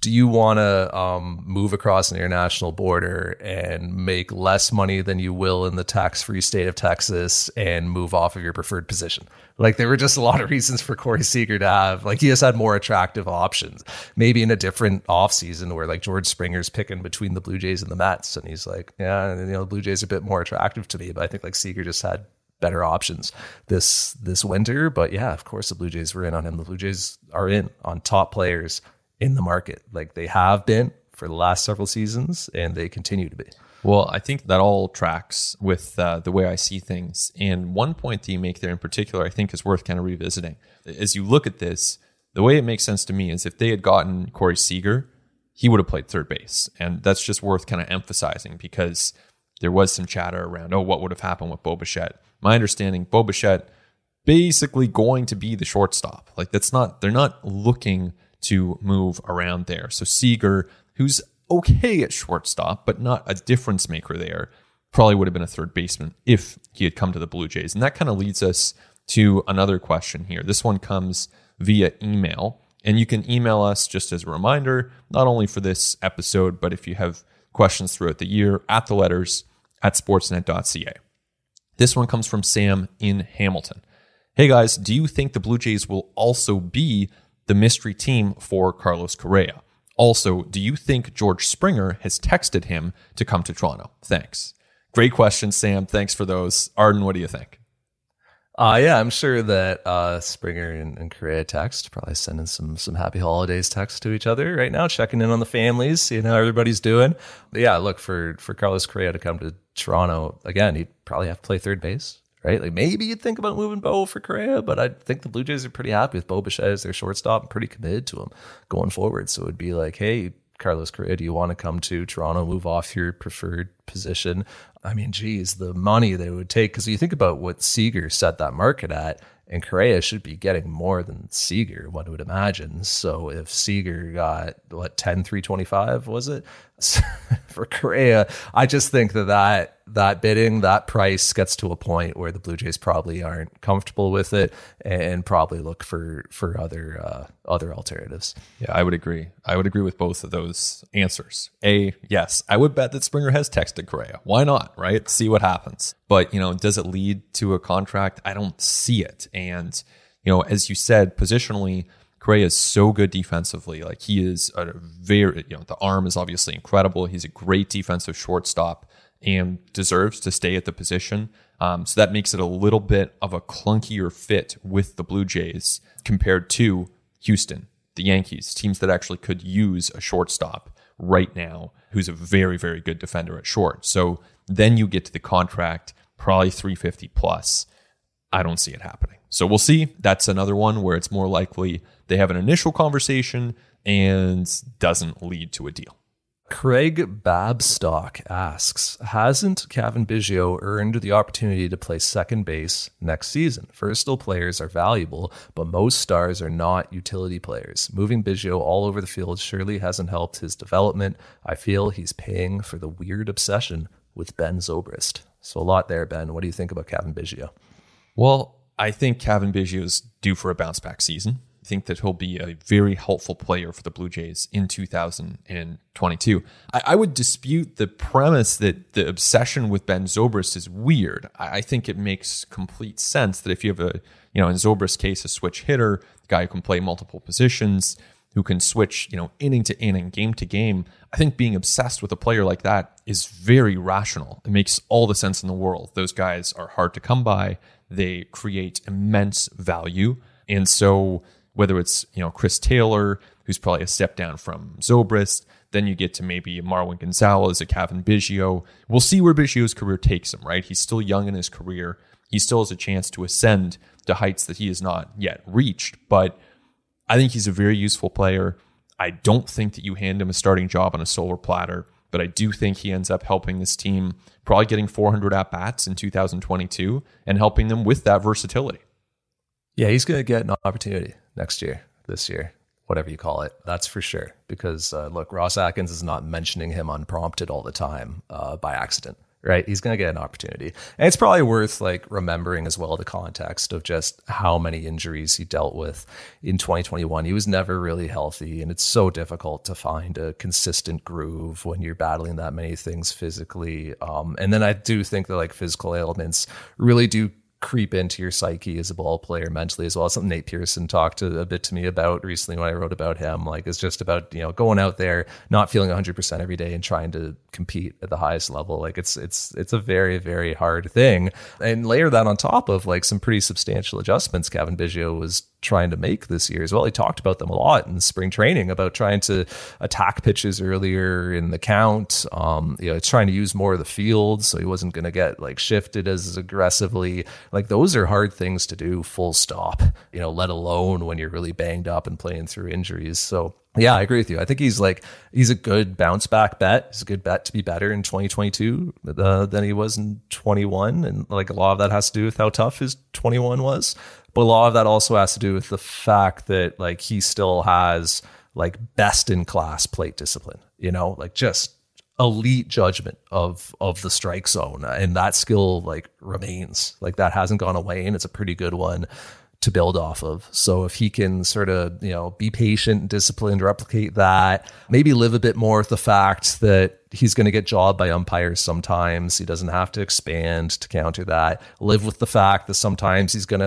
do you want to move across an international border and make less money than you will in the tax-free state of Texas and move off of your preferred position? Like, there were just a lot of reasons for Corey Seager to have, like, he just had more attractive options. Maybe in a different offseason where, like, George Springer's picking between the Blue Jays and the Mets, and he's like, yeah, you know, the Blue Jays are a bit more attractive to me, but I think, like, Seager just had better options this winter. But yeah, of course the Blue Jays were in on him. The Blue Jays are in on top players in the market, like they have been for the last several seasons, and they continue to be. Well, I think that all tracks with the way I see things. And one point that you make there in particular, I think is worth kind of revisiting. As you look at this, the way it makes sense to me is if they had gotten Corey Seager, he would have played third base. And that's just worth kind of emphasizing, because there was some chatter around, what would have happened with Bo Bichette? My understanding, Bo Bichette basically going to be the shortstop. Like, they're not looking to move around there. So Seager, who's okay at shortstop, but not a difference maker there, probably would have been a third baseman if he had come to the Blue Jays. And that kind of leads us to another question here. This one comes via email, and you can email us just as a reminder, not only for this episode, but if you have questions throughout the year, at the letters at sportsnet.ca. This one comes from Sam in Hamilton. Hey guys, do you think the Blue Jays will also be the mystery team for Carlos Correa? Also, do you think George Springer has texted him to come to Toronto? Thanks. Great question, Sam. Thanks for those. Arden, what do you think? Yeah, I'm sure that Springer and Correa text, probably sending some happy holidays texts to each other right now, checking in on the families, seeing how everybody's doing. But yeah, look, for Carlos Correa to come to Toronto, again, he'd probably have to play third base, right? Like, maybe you'd think about moving Bo for Correa, but I think the Blue Jays are pretty happy with Bo Bichette as their shortstop and pretty committed to him going forward. So it'd be like, hey, Carlos Correa, do you want to come to Toronto, move off your preferred position? I mean, geez, the money they would take, because you think about what Seager set that market at, and Correa should be getting more than Seager, one would imagine. So if Seager got, 10,325 was it? For Correa, I just think that bidding, that price gets to a point where the Blue Jays probably aren't comfortable with it and probably look for other alternatives. Yeah, I would agree. I would agree with both of those answers. Yes, I would bet that Springer has texted Correa. Why not, right? See what happens. But, does it lead to a contract? I don't see it. And, as you said, positionally, Correa is so good defensively. Like, he is a very, the arm is obviously incredible. He's a great defensive shortstop and deserves to stay at the position. So that makes it a little bit of a clunkier fit with the Blue Jays compared to Houston, the Yankees, teams that actually could use a shortstop right now who's a very, very good defender at short. So then you get to the contract, probably 350 plus. I don't see it happening. So we'll see. That's another one where it's more likely they have an initial conversation and doesn't lead to a deal. Craig Babstock asks, hasn't Cavan Biggio earned the opportunity to play second base next season? Versatile players are valuable, but most stars are not utility players. Moving Biggio all over the field surely hasn't helped his development. I feel he's paying for the weird obsession with Ben Zobrist. So a lot there, Ben. What do you think about Cavan Biggio? Well, I think Cavan Biggio is due for a bounce back season. I think that he'll be a very helpful player for the Blue Jays in 2022. I would dispute the premise that the obsession with Ben Zobrist is weird. I think it makes complete sense that if you have in Zobrist's case, a switch hitter, a guy who can play multiple positions, who can switch, inning to inning, game to game, I think being obsessed with a player like that is very rational. It makes all the sense in the world. Those guys are hard to come by. They create immense value. And so whether it's, Chris Taylor, who's probably a step down from Zobrist, then you get to maybe Marwin Gonzalez, a Cavan Biggio. We'll see where Biggio's career takes him, right? He's still young in his career. He still has a chance to ascend to heights that he has not yet reached. But I think he's a very useful player. I don't think that you hand him a starting job on a silver platter, but I do think he ends up helping this team, probably getting 400 at-bats in 2022 and helping them with that versatility. Yeah, he's going to get an opportunity next year, this year, whatever you call it. That's for sure. Because, look, Ross Atkins is not mentioning him unprompted all the time by accident, right? He's going to get an opportunity. And it's probably worth like remembering as well the context of just how many injuries he dealt with in 2021. He was never really healthy, and it's so difficult to find a consistent groove when you're battling that many things physically. And then I do think that like physical ailments really do creep into your psyche as a ball player mentally as well. Something Nate Pearson talked a bit to me about recently when I wrote about him. Like, it's just about, going out there, not feeling 100% every day and trying to compete at the highest level. Like, it's a very, very hard thing. And layer that on top of like some pretty substantial adjustments Cavan Biggio was trying to make this year as well. He talked about them a lot in spring training about trying to attack pitches earlier in the count. It's trying to use more of the field, so he wasn't going to get like shifted as aggressively. Like, those are hard things to do, full stop, let alone when you're really banged up and playing through injuries. So yeah, I agree with you. I think he's a good bounce back bet. He's a good bet to be better in 2022 than he was in 21. And like, a lot of that has to do with how tough his 21 was. But a lot of that also has to do with the fact that like he still has like best in class plate discipline, like just elite judgment of the strike zone. And that skill like remains, like that hasn't gone away, and it's a pretty good one to build off of. So if he can sort of, be patient and disciplined, replicate that, maybe live a bit more with the fact that he's going to get jobbed by umpires sometimes. He doesn't have to expand to counter that. Live with the fact that sometimes he's going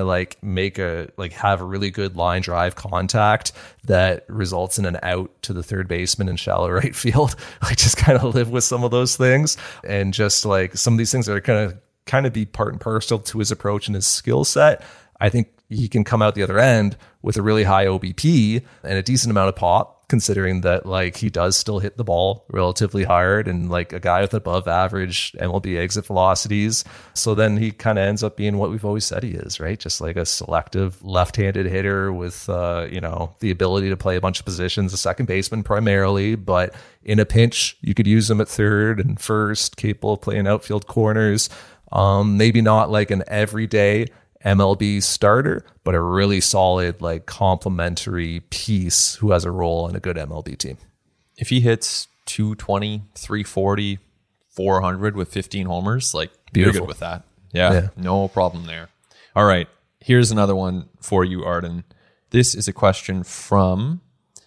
to have a really good line drive contact that results in an out to the third baseman in shallow right field. Like, just kind of live with some of those things, and just like some of these things are kind of be part and parcel to his approach and his skill set. I think he can come out the other end with a really high OBP and a decent amount of pop, considering that like he does still hit the ball relatively hard, and like a guy with above average MLB exit velocities. So then he kind of ends up being what we've always said he is, right? Just like a selective left-handed hitter with, the ability to play a bunch of positions, a second baseman primarily, but in a pinch, you could use him at third and first, capable of playing outfield corners. Maybe not like an everyday MLB starter, but a really solid, like, complementary piece who has a role in a good MLB team. If he hits 220, 340, 400 with 15 homers, like, beautiful. You're good with that. Yeah, no problem there. All right, here's another one for you, Arden. This is a question from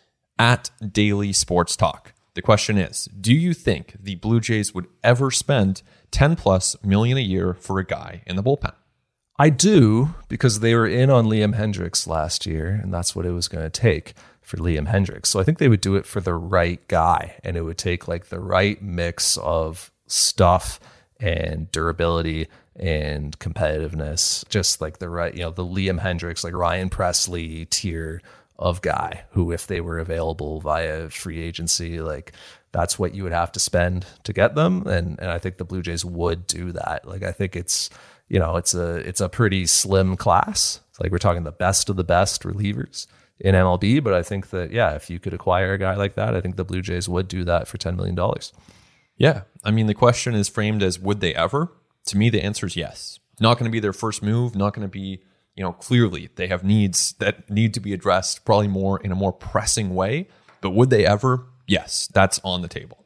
@Daily Sports Talk. The question is, do you think the Blue Jays would ever spend $10+ million a year for a guy in the bullpen? I do, because they were in on Liam Hendriks last year, and that's what it was going to take for Liam Hendriks. So I think they would do it for the right guy, and it would take like the right mix of stuff and durability and competitiveness, just like the right, the Liam Hendriks, like Ryan Presley tier of guy who, if they were available via free agency, like that's what you would have to spend to get them. And I think the Blue Jays would do that. Like, I think it's a pretty slim class. It's like we're talking the best of the best relievers in MLB. But I think that, if you could acquire a guy like that, I think the Blue Jays would do that for $10 million. Yeah. I mean, the question is framed as, would they ever? To me, the answer is yes. Not going to be their first move. Not going to be, clearly they have needs that need to be addressed probably in a more pressing way. But would they ever? Yes, that's on the table.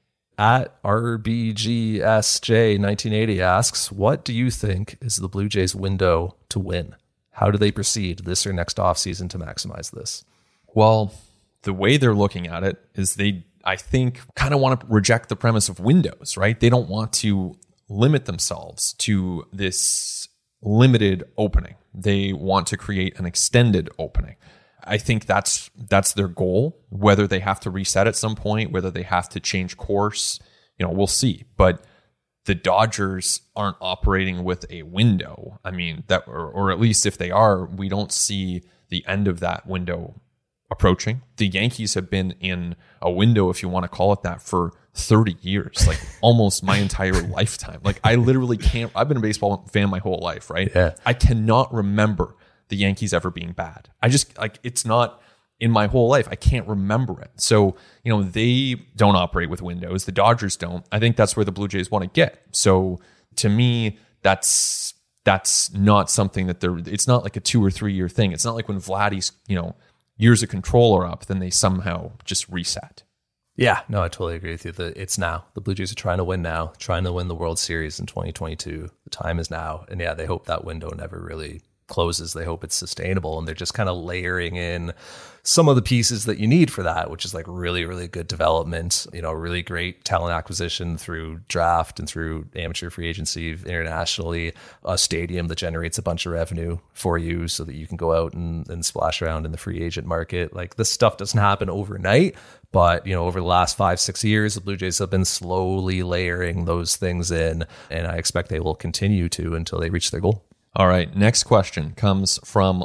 @RBGSJ1980 asks, what do you think is the Blue Jays' window to win? How do they proceed this or next offseason to maximize this? Well, the way they're looking at it is I think, kind of want to reject the premise of windows, right? They don't want to limit themselves to this limited opening. They want to create an extended opening. I think that's their goal. Whether they have to reset at some point, whether they have to change course, we'll see. But the Dodgers aren't operating with a window. I mean, that, or at least if they are, we don't see the end of that window approaching. The Yankees have been in a window, if you want to call it that, for 30 years, like almost my entire lifetime. Like, I literally can't. I've been a baseball fan my whole life, right? Yeah. I cannot remember the Yankees ever being bad. I just, like, it's not in my whole life. I can't remember it. So, they don't operate with windows. The Dodgers don't. I think that's where the Blue Jays want to get. So to me, that's not something that it's not like a 2 or 3 year thing. It's not like when Vladdy's, years of control are up, then they somehow just reset. Yeah, no, I totally agree with you. It's now. The Blue Jays are trying to win now, trying to win the World Series in 2022. The time is now. And yeah, they hope that window never really closes. They hope it's sustainable. And they're just kind of layering in some of the pieces that you need for that, which is like really, really good development, really great talent acquisition through draft and through amateur free agency internationally, a stadium that generates a bunch of revenue for you so that you can go out and splash around in the free agent market. Like this stuff doesn't happen overnight. But, over the last 5-6 years, the Blue Jays have been slowly layering those things in, and I expect they will continue to until they reach their goal. All right, next question comes from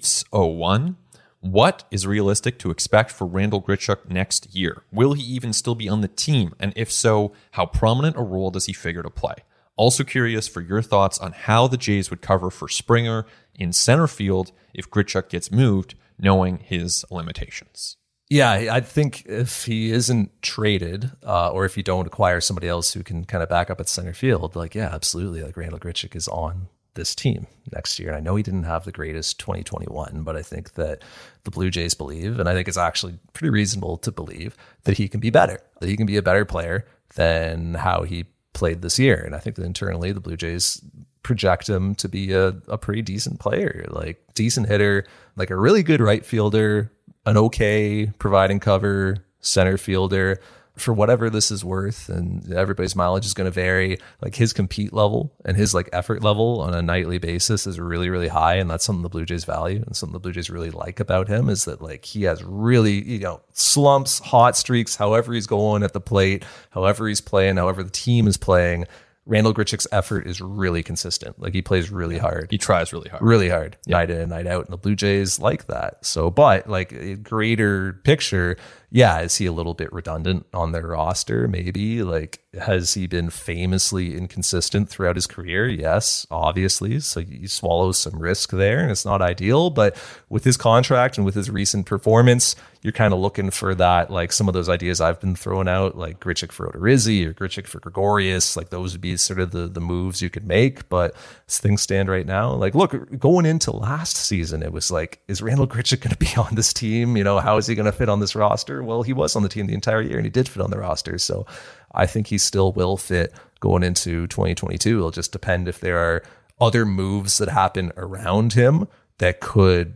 Leafs01. What is realistic to expect for Randal Grichuk next year? Will he even still be on the team? And if so, how prominent a role does he figure to play? Also curious for your thoughts on how the Jays would cover for Springer in center field if Grichuk gets moved, knowing his limitations. Yeah, I think if he isn't traded or if you don't acquire somebody else who can kind of back up at center field, absolutely. Randal Grichuk is on this team next year. And I know he didn't have the greatest 2021, but I think that the Blue Jays believe, and I think it's actually pretty reasonable to believe, that he can be better, that he can be a better player than how he played this year. And I think that internally the Blue Jays project him to be a pretty decent player, decent hitter, a really good right fielder, an okay providing cover center fielder for whatever this is worth. And everybody's mileage is going to vary. His compete level and his effort level on a nightly basis is really, really high. And that's something the Blue Jays value and something the Blue Jays really like about him is that he has really, slumps, hot streaks, however he's going at the plate, however he's playing, however the team is playing. Randal Grichuk's effort is really consistent. He plays really hard. He tries really hard. Night in and night out. And the Blue Jays like that. So, but a greater picture, is he a little bit redundant on their roster? Maybe. Has he been famously inconsistent throughout his career? Yes, obviously. So he swallows some risk there and it's not ideal. But with his contract and with his recent performance, you're kind of looking for that, some of those ideas I've been throwing out, Grichuk for Odorizzi or Grichuk for Gregorius, those would be sort of the moves you could make. But as things stand right now, look, going into last season, it was is Randal Grichuk going to be on this team? How is he going to fit on this roster? Well, he was on the team the entire year and he did fit on the roster. So I think he still will fit going into 2022. It'll just depend if there are other moves that happen around him that could,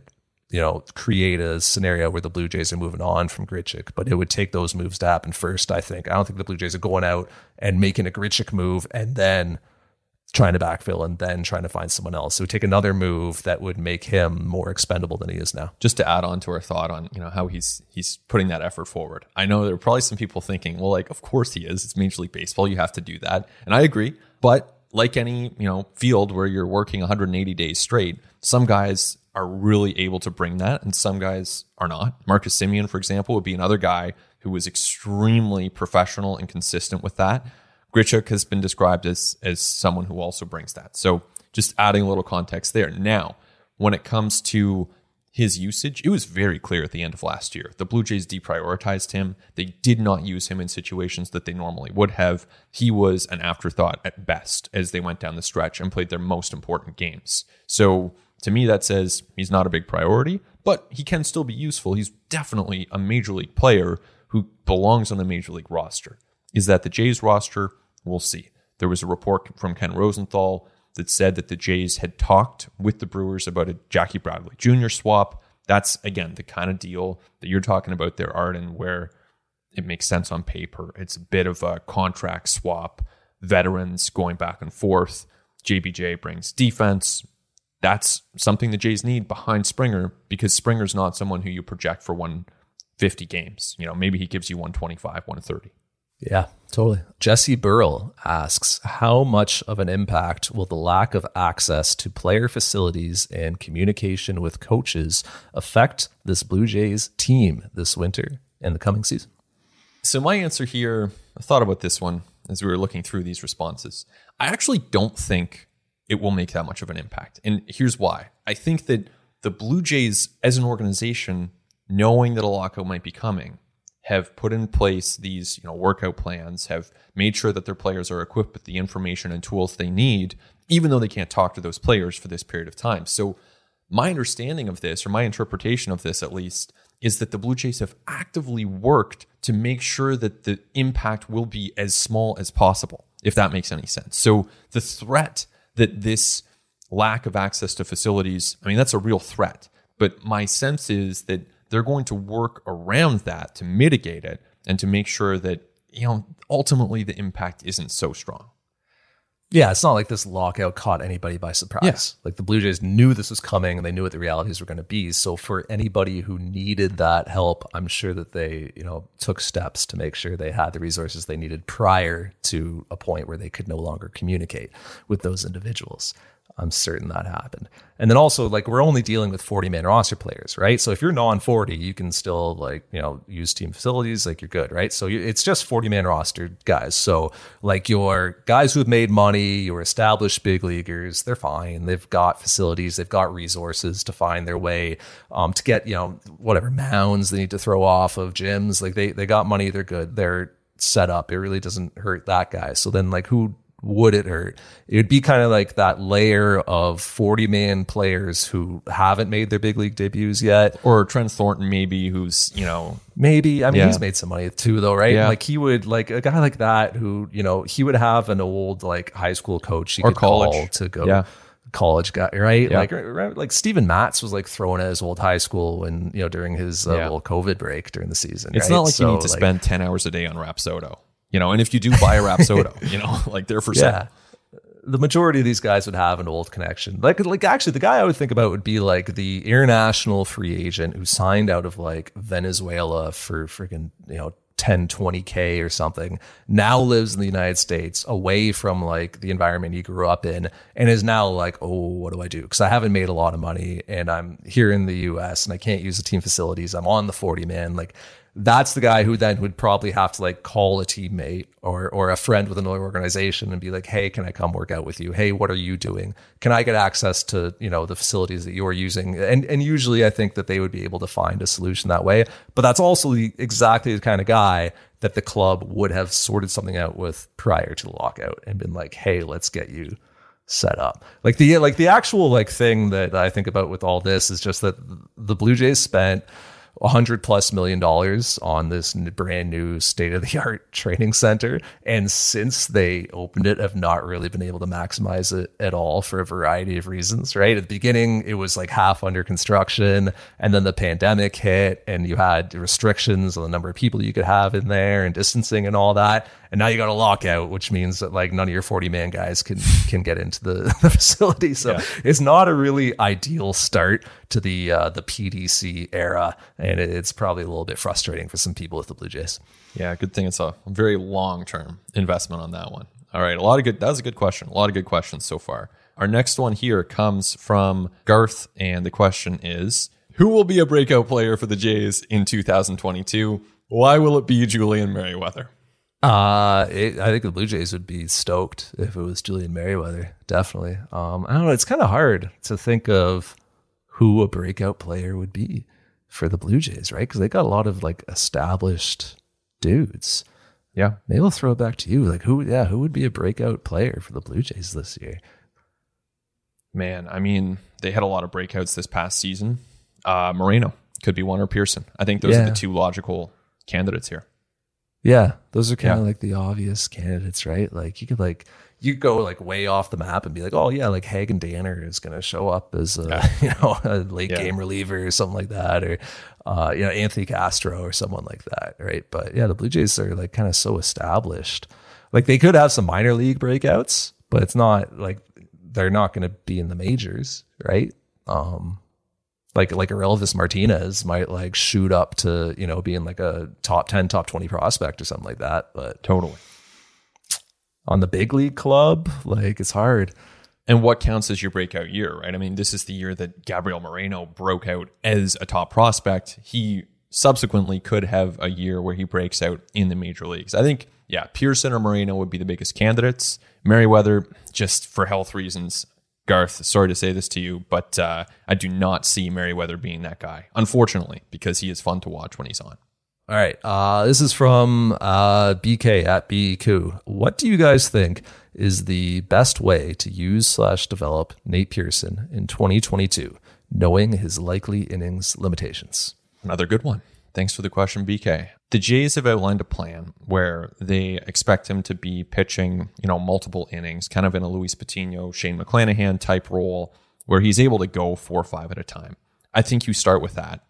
create a scenario where the Blue Jays are moving on from Grichuk. But it would take those moves to happen first, I think. I don't think the Blue Jays are going out and making a Grichuk move and then trying to backfill and then trying to find someone else. So it would take another move that would make him more expendable than he is now. Just to add on to our thought on, how he's putting that effort forward. I know there are probably some people thinking, well, of course he is. It's Major League Baseball. You have to do that. And I agree. But like any, field where you're working 180 days straight, some guys are really able to bring that and some guys are not. Marcus Semien, for example, would be another guy who was extremely professional and consistent with that. Grichuk has been described as someone who also brings that. So just adding a little context there. Now, when it comes to his usage, it was very clear at the end of last year. The Blue Jays deprioritized him. They did not use him in situations that they normally would have. He was an afterthought at best as they went down the stretch and played their most important games. So to me, that says he's not a big priority, but he can still be useful. He's definitely a Major League player who belongs on the Major League roster. Is that the Jays roster? We'll see. There was a report from Ken Rosenthal that said that the Jays had talked with the Brewers about a Jackie Bradley Jr. swap. That's, again, the kind of deal that you're talking about there, Arden, where it makes sense on paper. It's a bit of a contract swap, veterans going back and forth. JBJ brings defense. That's something the Jays need behind Springer because Springer's not someone who you project for 150 games. Maybe he gives you 125, 130. Yeah, totally. Jesse Burrell asks, how much of an impact will the lack of access to player facilities and communication with coaches affect this Blue Jays team this winter and the coming season? So my answer here, I thought about this one as we were looking through these responses. I actually don't think it will make that much of an impact. And here's why. I think that the Blue Jays as an organization, knowing that a lockout might be coming, have put in place these workout plans, have made sure that their players are equipped with the information and tools they need, even though they can't talk to those players for this period of time. So my understanding of this, or my interpretation of this at least, is that the Blue Jays have actively worked to make sure that the impact will be as small as possible, if that makes any sense. So the threat that this lack of access to facilities, I mean, that's a real threat. But my sense is that they're going to work around that to mitigate it and to make sure that, ultimately the impact isn't so strong. Yeah, it's not like this lockout caught anybody by surprise. Yeah. Like the Blue Jays knew this was coming and they knew what the realities were going to be. So for anybody who needed that help, I'm sure that they, took steps to make sure they had the resources they needed prior to a point where they could no longer communicate with those individuals. I'm certain that happened. And then also, like, we're only dealing with 40-man roster players, right? So if you're non-40, you can still, use team facilities, like, you're good, right? So it's just 40-man roster guys. So, like, your guys who have made money, your established big leaguers, they're fine. They've got facilities. They've got resources to find their way to get, whatever mounds they need to throw off of gyms. Like, they got money. They're good. They're set up. It really doesn't hurt that guy. So then, like, who would it hurt? It would be kind of like that layer of 40-man players who haven't made their big league debuts yet. Or Trent Thornton, maybe, who's, maybe. I mean, he's made some money too, though, right? Yeah. Like, he would, like, a guy like that who, he would have an old, like, high school coach he or could college call to go. College guy, right? Yeah. Like Steven Matz was like throwing at his old high school when, during his little COVID break during the season. It's right? not like you need to spend 10 hours a day on Rapsodo. And if you do buy a Rapsodo, like, they're for sale. Yeah. The majority of these guys would have an old connection. Like actually, the guy I would think about would be like the international free agent who signed out of like Venezuela for freaking, 10, 20K or something, now lives in the United States away from like the environment he grew up in and is now like, oh, what do I do? Because I haven't made a lot of money and I'm here in the US and I can't use the team facilities. I'm on the 40-man. Like, that's the guy who then would probably have to like call a teammate or a friend with another organization and be like, hey, can I come work out with you? Hey, what are you doing? Can I get access to, the facilities that you're using? And usually I think that they would be able to find a solution that way. But that's also exactly the kind of guy that the club would have sorted something out with prior to the lockout and been like, hey, let's get you set up. Like the actual like thing that I think about with all this is just that the Blue Jays spent $100+ million on this brand new state-of-the-art training center, and since they opened it, have not really been able to maximize it at all for a variety of reasons. Right at the beginning, it was like half under construction, and then the pandemic hit, and you had restrictions on the number of people you could have in there, and distancing and all that. And now you got a lockout, which means that like none of your 40-man guys can get into the facility. So it's not a really ideal start to the PDC era, and it's probably a little bit frustrating for some people with the Blue Jays. Yeah, good thing it's a very long-term investment on that one. All right, that was a good question. A lot of good questions so far. Our next one here comes from Garth, and the question is, who will be a breakout player for the Jays in 2022? Why will it be Julian Merryweather? I think the Blue Jays would be stoked if it was Julian Merryweather. Definitely. I don't know. It's kind of hard to think of who a breakout player would be for the Blue Jays, right? Because they got a lot of like established dudes. Yeah. Maybe we'll throw it back to you. Like who would be a breakout player for the Blue Jays this year? Man, I mean, they had a lot of breakouts this past season. Moreno could be one, or Pearson. I think those are the two logical candidates here. Yeah, those are kind of like the obvious candidates, right? Like you could go like way off the map and be like, oh yeah, like Hagen Danner is going to show up as a late game reliever or something like that, or Anthony Castro or someone like that, right? But yeah, the Blue Jays are like kind of so established. Like they could have some minor league breakouts, but it's not like they're not going to be in the majors, right? Like Aurelvis Martinez might like shoot up to, being like a top 10, top 20 prospect or something like that. But totally on the big league club, like it's hard. And what counts as your breakout year, right? I mean, this is the year that Gabriel Moreno broke out as a top prospect. He subsequently could have a year where he breaks out in the major leagues. I think, Pearson or Moreno would be the biggest candidates. Merryweather, just for health reasons, Garth, sorry to say this to you, but I do not see Merryweather being that guy, unfortunately, because he is fun to watch when he's on. All right. This is from BK at BEQ. What do you guys think is the best way to use/develop Nate Pearson in 2022, knowing his likely innings limitations? Another good one. Thanks for the question, BK. The Jays have outlined a plan where they expect him to be pitching, multiple innings, kind of in a Luis Patino, Shane McClanahan type role, where he's able to go 4 or 5 at a time. I think you start with that.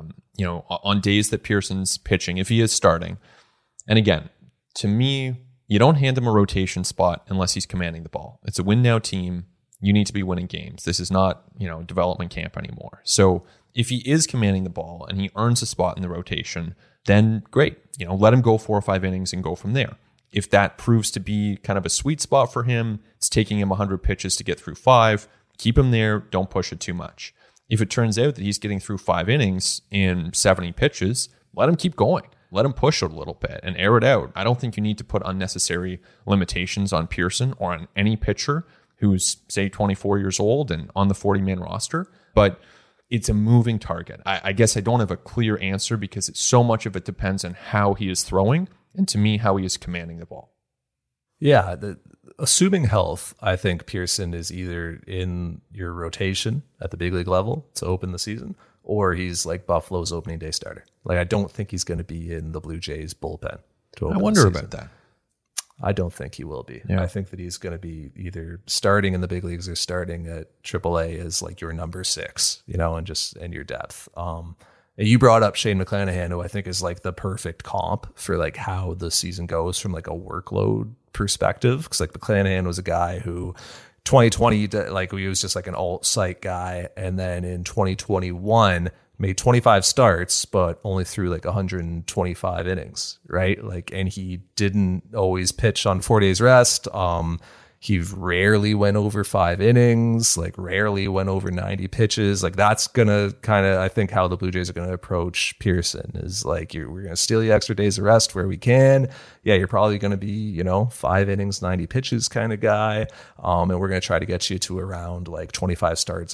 On days that Pearson's pitching, if he is starting. And again, to me, you don't hand him a rotation spot unless he's commanding the ball. It's a win now team. You need to be winning games. This is not, development camp anymore. So if he is commanding the ball and he earns a spot in the rotation, then great. Let him go 4 or 5 innings and go from there. If that proves to be kind of a sweet spot for him, it's taking him 100 pitches to get through 5, keep him there. Don't push it too much. If it turns out that he's getting through 5 innings in 70 pitches, let him keep going. Let him push it a little bit and air it out. I don't think you need to put unnecessary limitations on Pearson or on any pitcher who's, say, 24 years old and on the 40-man roster. But it's a moving target. I guess I don't have a clear answer because so much of it depends on how he is throwing and, to me, how he is commanding the ball. Yeah, assuming health, I think Pearson is either in your rotation at the big league level to open the season, or he's like Buffalo's opening day starter. Like, I don't think he's going to be in the Blue Jays bullpen to open I wonder the season. about that. I don't think he will be. Yeah. I think that he's going to be either starting in the big leagues or starting at AAA as like your number 6, and your depth. You brought up Shane McClanahan, who I think is like the perfect comp for like how the season goes from like a workload perspective. Because like McClanahan was a guy who 2020, like he was just like an alt site guy. And then in 2021, made 25 starts, but only threw like 125 innings, right? Like, and he didn't always pitch on 4 days rest. He rarely went over 5 innings, like rarely went over 90 pitches. Like that's going to kind of, I think, how the Blue Jays are going to approach Pearson is like, we're going to steal you extra days of rest where we can. Yeah, you're probably going to be, 5 innings, 90 pitches kind of guy. And we're going to try to get you to around like 25 starts,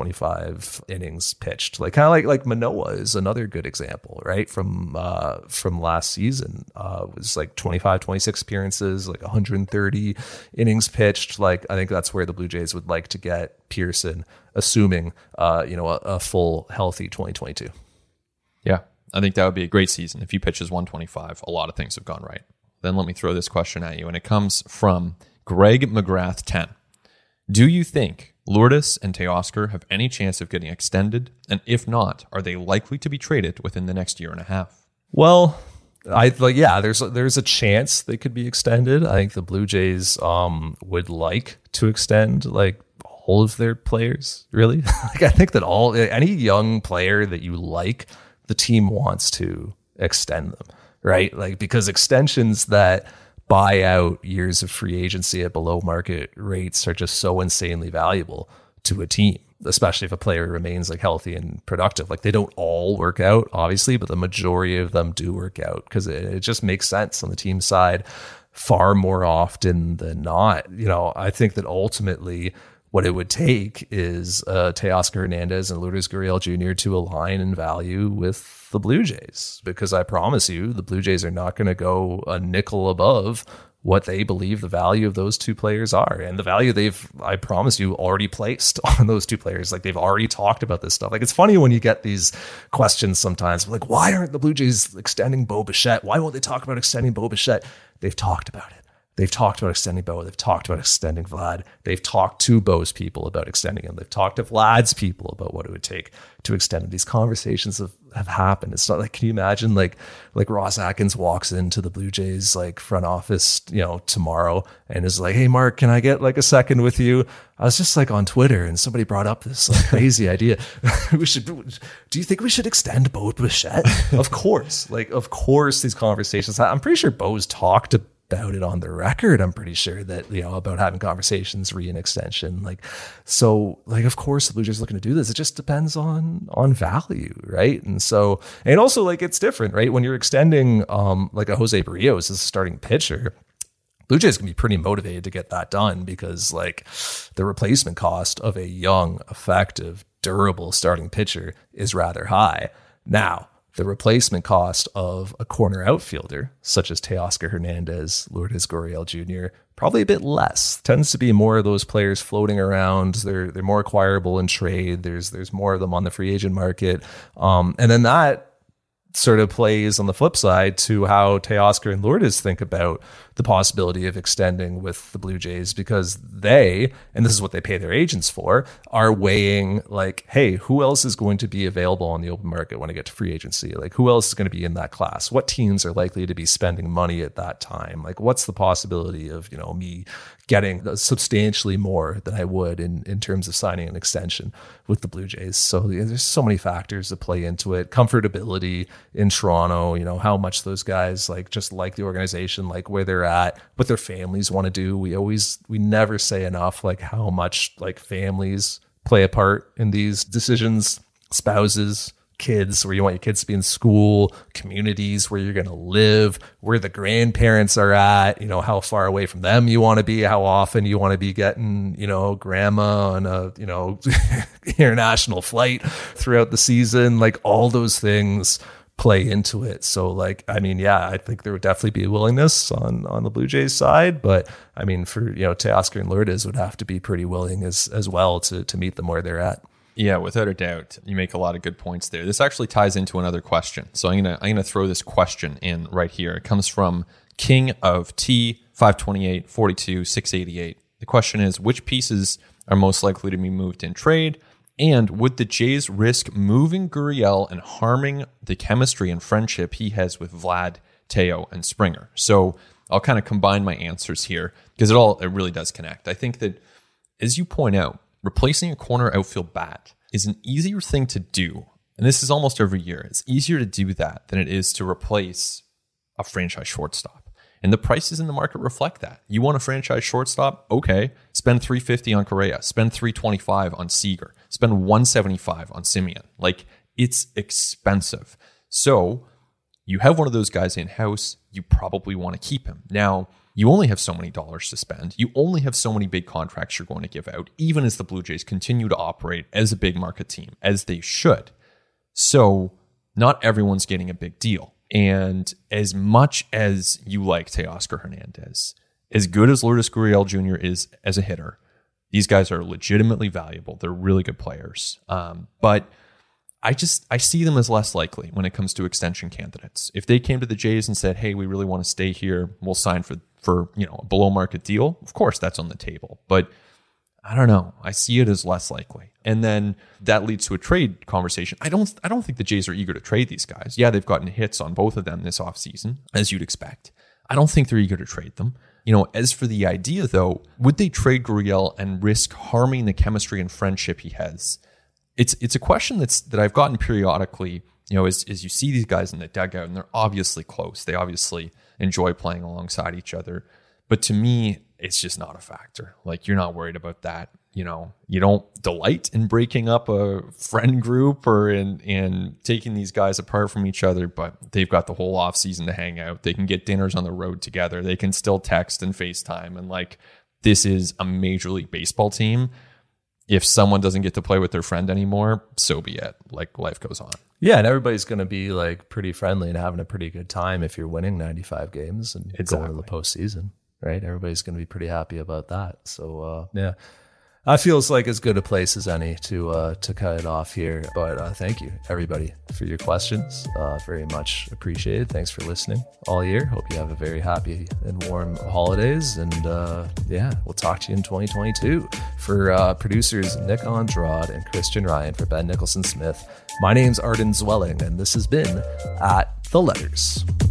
125 innings pitched. Like kind of like Manoah is another good example, right? From last season, was like 25, 26 appearances, like 130 innings pitched. Like I think that's where the Blue Jays would like to get Pearson, assuming a full healthy 2022. Yeah, I think that would be a great season. If he pitches 125, a lot of things have gone right. Then let me throw this question at you, and it comes from Greg McGrath 10. Do you think Lourdes and Teoscar have any chance of getting extended? And if not, are they likely to be traded within the next year and a half? Well, there's a chance they could be extended. I think the Blue Jays would like to extend like all of their players, really. Like I think that any young player that you like, the team wants to extend them, right? Like because extensions that buy out years of free agency at below market rates are just so insanely valuable to a team, especially if a player remains like healthy and productive. Like they don't all work out, obviously, but the majority of them do work out because it just makes sense on the team side far more often than not. I think that ultimately what it would take is Teoscar Hernandez and Lourdes Gurriel Jr. to align in value with the Blue Jays, because I promise you the Blue Jays are not going to go a nickel above what they believe the value of those two players are, and the value I promise you, already placed on those two players. Like they've already talked about this stuff. Like it's funny when you get these questions sometimes, like, why aren't the Blue Jays extending Bo Bichette? Why won't they talk about extending Bo Bichette? They've talked about it. They've talked about extending Bo. They've talked about extending Vlad. They've talked to Bo's people about extending him. They've talked to Vlad's people about what it would take to extend him. These conversations have happened. It's not like, can you imagine like Ross Atkins walks into the Blue Jays like front office, tomorrow and is like, hey, Mark, can I get like a second with you? I was just like on Twitter and somebody brought up this like crazy idea. Do you think we should extend Bo Bichette? Of course these conversations, I'm pretty sure Bo's talked about it on the record. I'm pretty sure that, about having conversations re an extension. Of course the Blue Jays are looking to do this. It just depends on value, right? And also like it's different, right? When you're extending like a Jose Barrios as a starting pitcher, Blue Jays can be pretty motivated to get that done because like the replacement cost of a young, effective, durable starting pitcher is rather high. Now, the replacement cost of a corner outfielder, such as Teoscar Hernandez, Lourdes Gurriel Jr., probably a bit less. Tends to be more of those players floating around. They're more acquirable in trade. There's more of them on the free agent market. And then that sort of plays on the flip side to how Teoscar and Lourdes think about the possibility of extending with the Blue Jays, because they, and this is what they pay their agents for, are weighing like, hey, who else is going to be available on the open market when I get to free agency? Like, who else is going to be in that class? What teams are likely to be spending money at that time? Like, what's the possibility of, me getting substantially more than I would in terms of signing an extension with the Blue Jays? So there's so many factors that play into it. Comfortability in Toronto, how much those guys like the organization, like where they're at, what their families want to do. We never say enough like how much like families play a part in these decisions. Spouses, kids, where you want your kids to be in school, communities where you're going to live, where the grandparents are at, how far away from them you want to be, how often you want to be getting, grandma on a, international flight throughout the season. Like all those things play into it. So I think there would definitely be a willingness on the Blue Jays side, but I mean, for, Teoscar and Lourdes would have to be pretty willing as well to meet them where they're at. Yeah, without a doubt. You make a lot of good points there. This actually ties into another question. So I'm gonna throw this question in right here. It comes from King of T 528 42 688. The question is, which pieces are most likely to be moved in trade? And would the Jays risk moving Gurriel and harming the chemistry and friendship he has with Vlad, Teo, and Springer? So I'll kind of combine my answers here because it really does connect. I think that, as you point out, replacing a corner outfield bat is an easier thing to do. And this is almost every year. It's easier to do that than it is to replace a franchise shortstop. And the prices in the market reflect that. You want a franchise shortstop? Okay. Spend $350 on Correa. Spend $325 on Seager. Spend $175 on Simeon. Like, it's expensive. So you have one of those guys in-house. You probably want to keep him. Now, you only have so many dollars to spend. You only have so many big contracts you're going to give out, even as the Blue Jays continue to operate as a big market team, as they should. So not everyone's getting a big deal. And as much as you like Teoscar Hernandez, as good as Lourdes Gurriel Jr. is as a hitter, these guys are legitimately valuable. They're really good players. But I see them as less likely when it comes to extension candidates. If they came to the Jays and said, hey, we really want to stay here, we'll sign for a below market deal, of course that's on the table. But I don't know. I see it as less likely. And then that leads to a trade conversation. I don't think the Jays are eager to trade these guys. Yeah, they've gotten hits on both of them this offseason, as you'd expect. I don't think they're eager to trade them. As for the idea, though, would they trade Gurriel and risk harming the chemistry and friendship he has? It's a question that I've gotten periodically, as you see these guys in the dugout, and they're obviously close. They obviously enjoy playing alongside each other. But to me, it's just not a factor. Like, you're not worried about that. You don't delight in breaking up a friend group or in taking these guys apart from each other, but they've got the whole off season to hang out. They can get dinners on the road together. They can still text and FaceTime. And this is a Major League Baseball team. If someone doesn't get to play with their friend anymore, so be it. Life goes on. Yeah, and everybody's going to be pretty friendly and having a pretty good time if you're winning 95 games and going to the postseason, right? Everybody's going to be pretty happy about that. So yeah, that feels like as good a place as any to cut it off here. But thank you, everybody, for your questions. Very much appreciated. Thanks for listening all year. Hope you have a very happy and warm holidays. And yeah, we'll talk to you in 2022. For producers Nick Andrade and Christian Ryan, for Ben Nicholson Smith, my name's Arden Zwelling, and this has been At The Letters.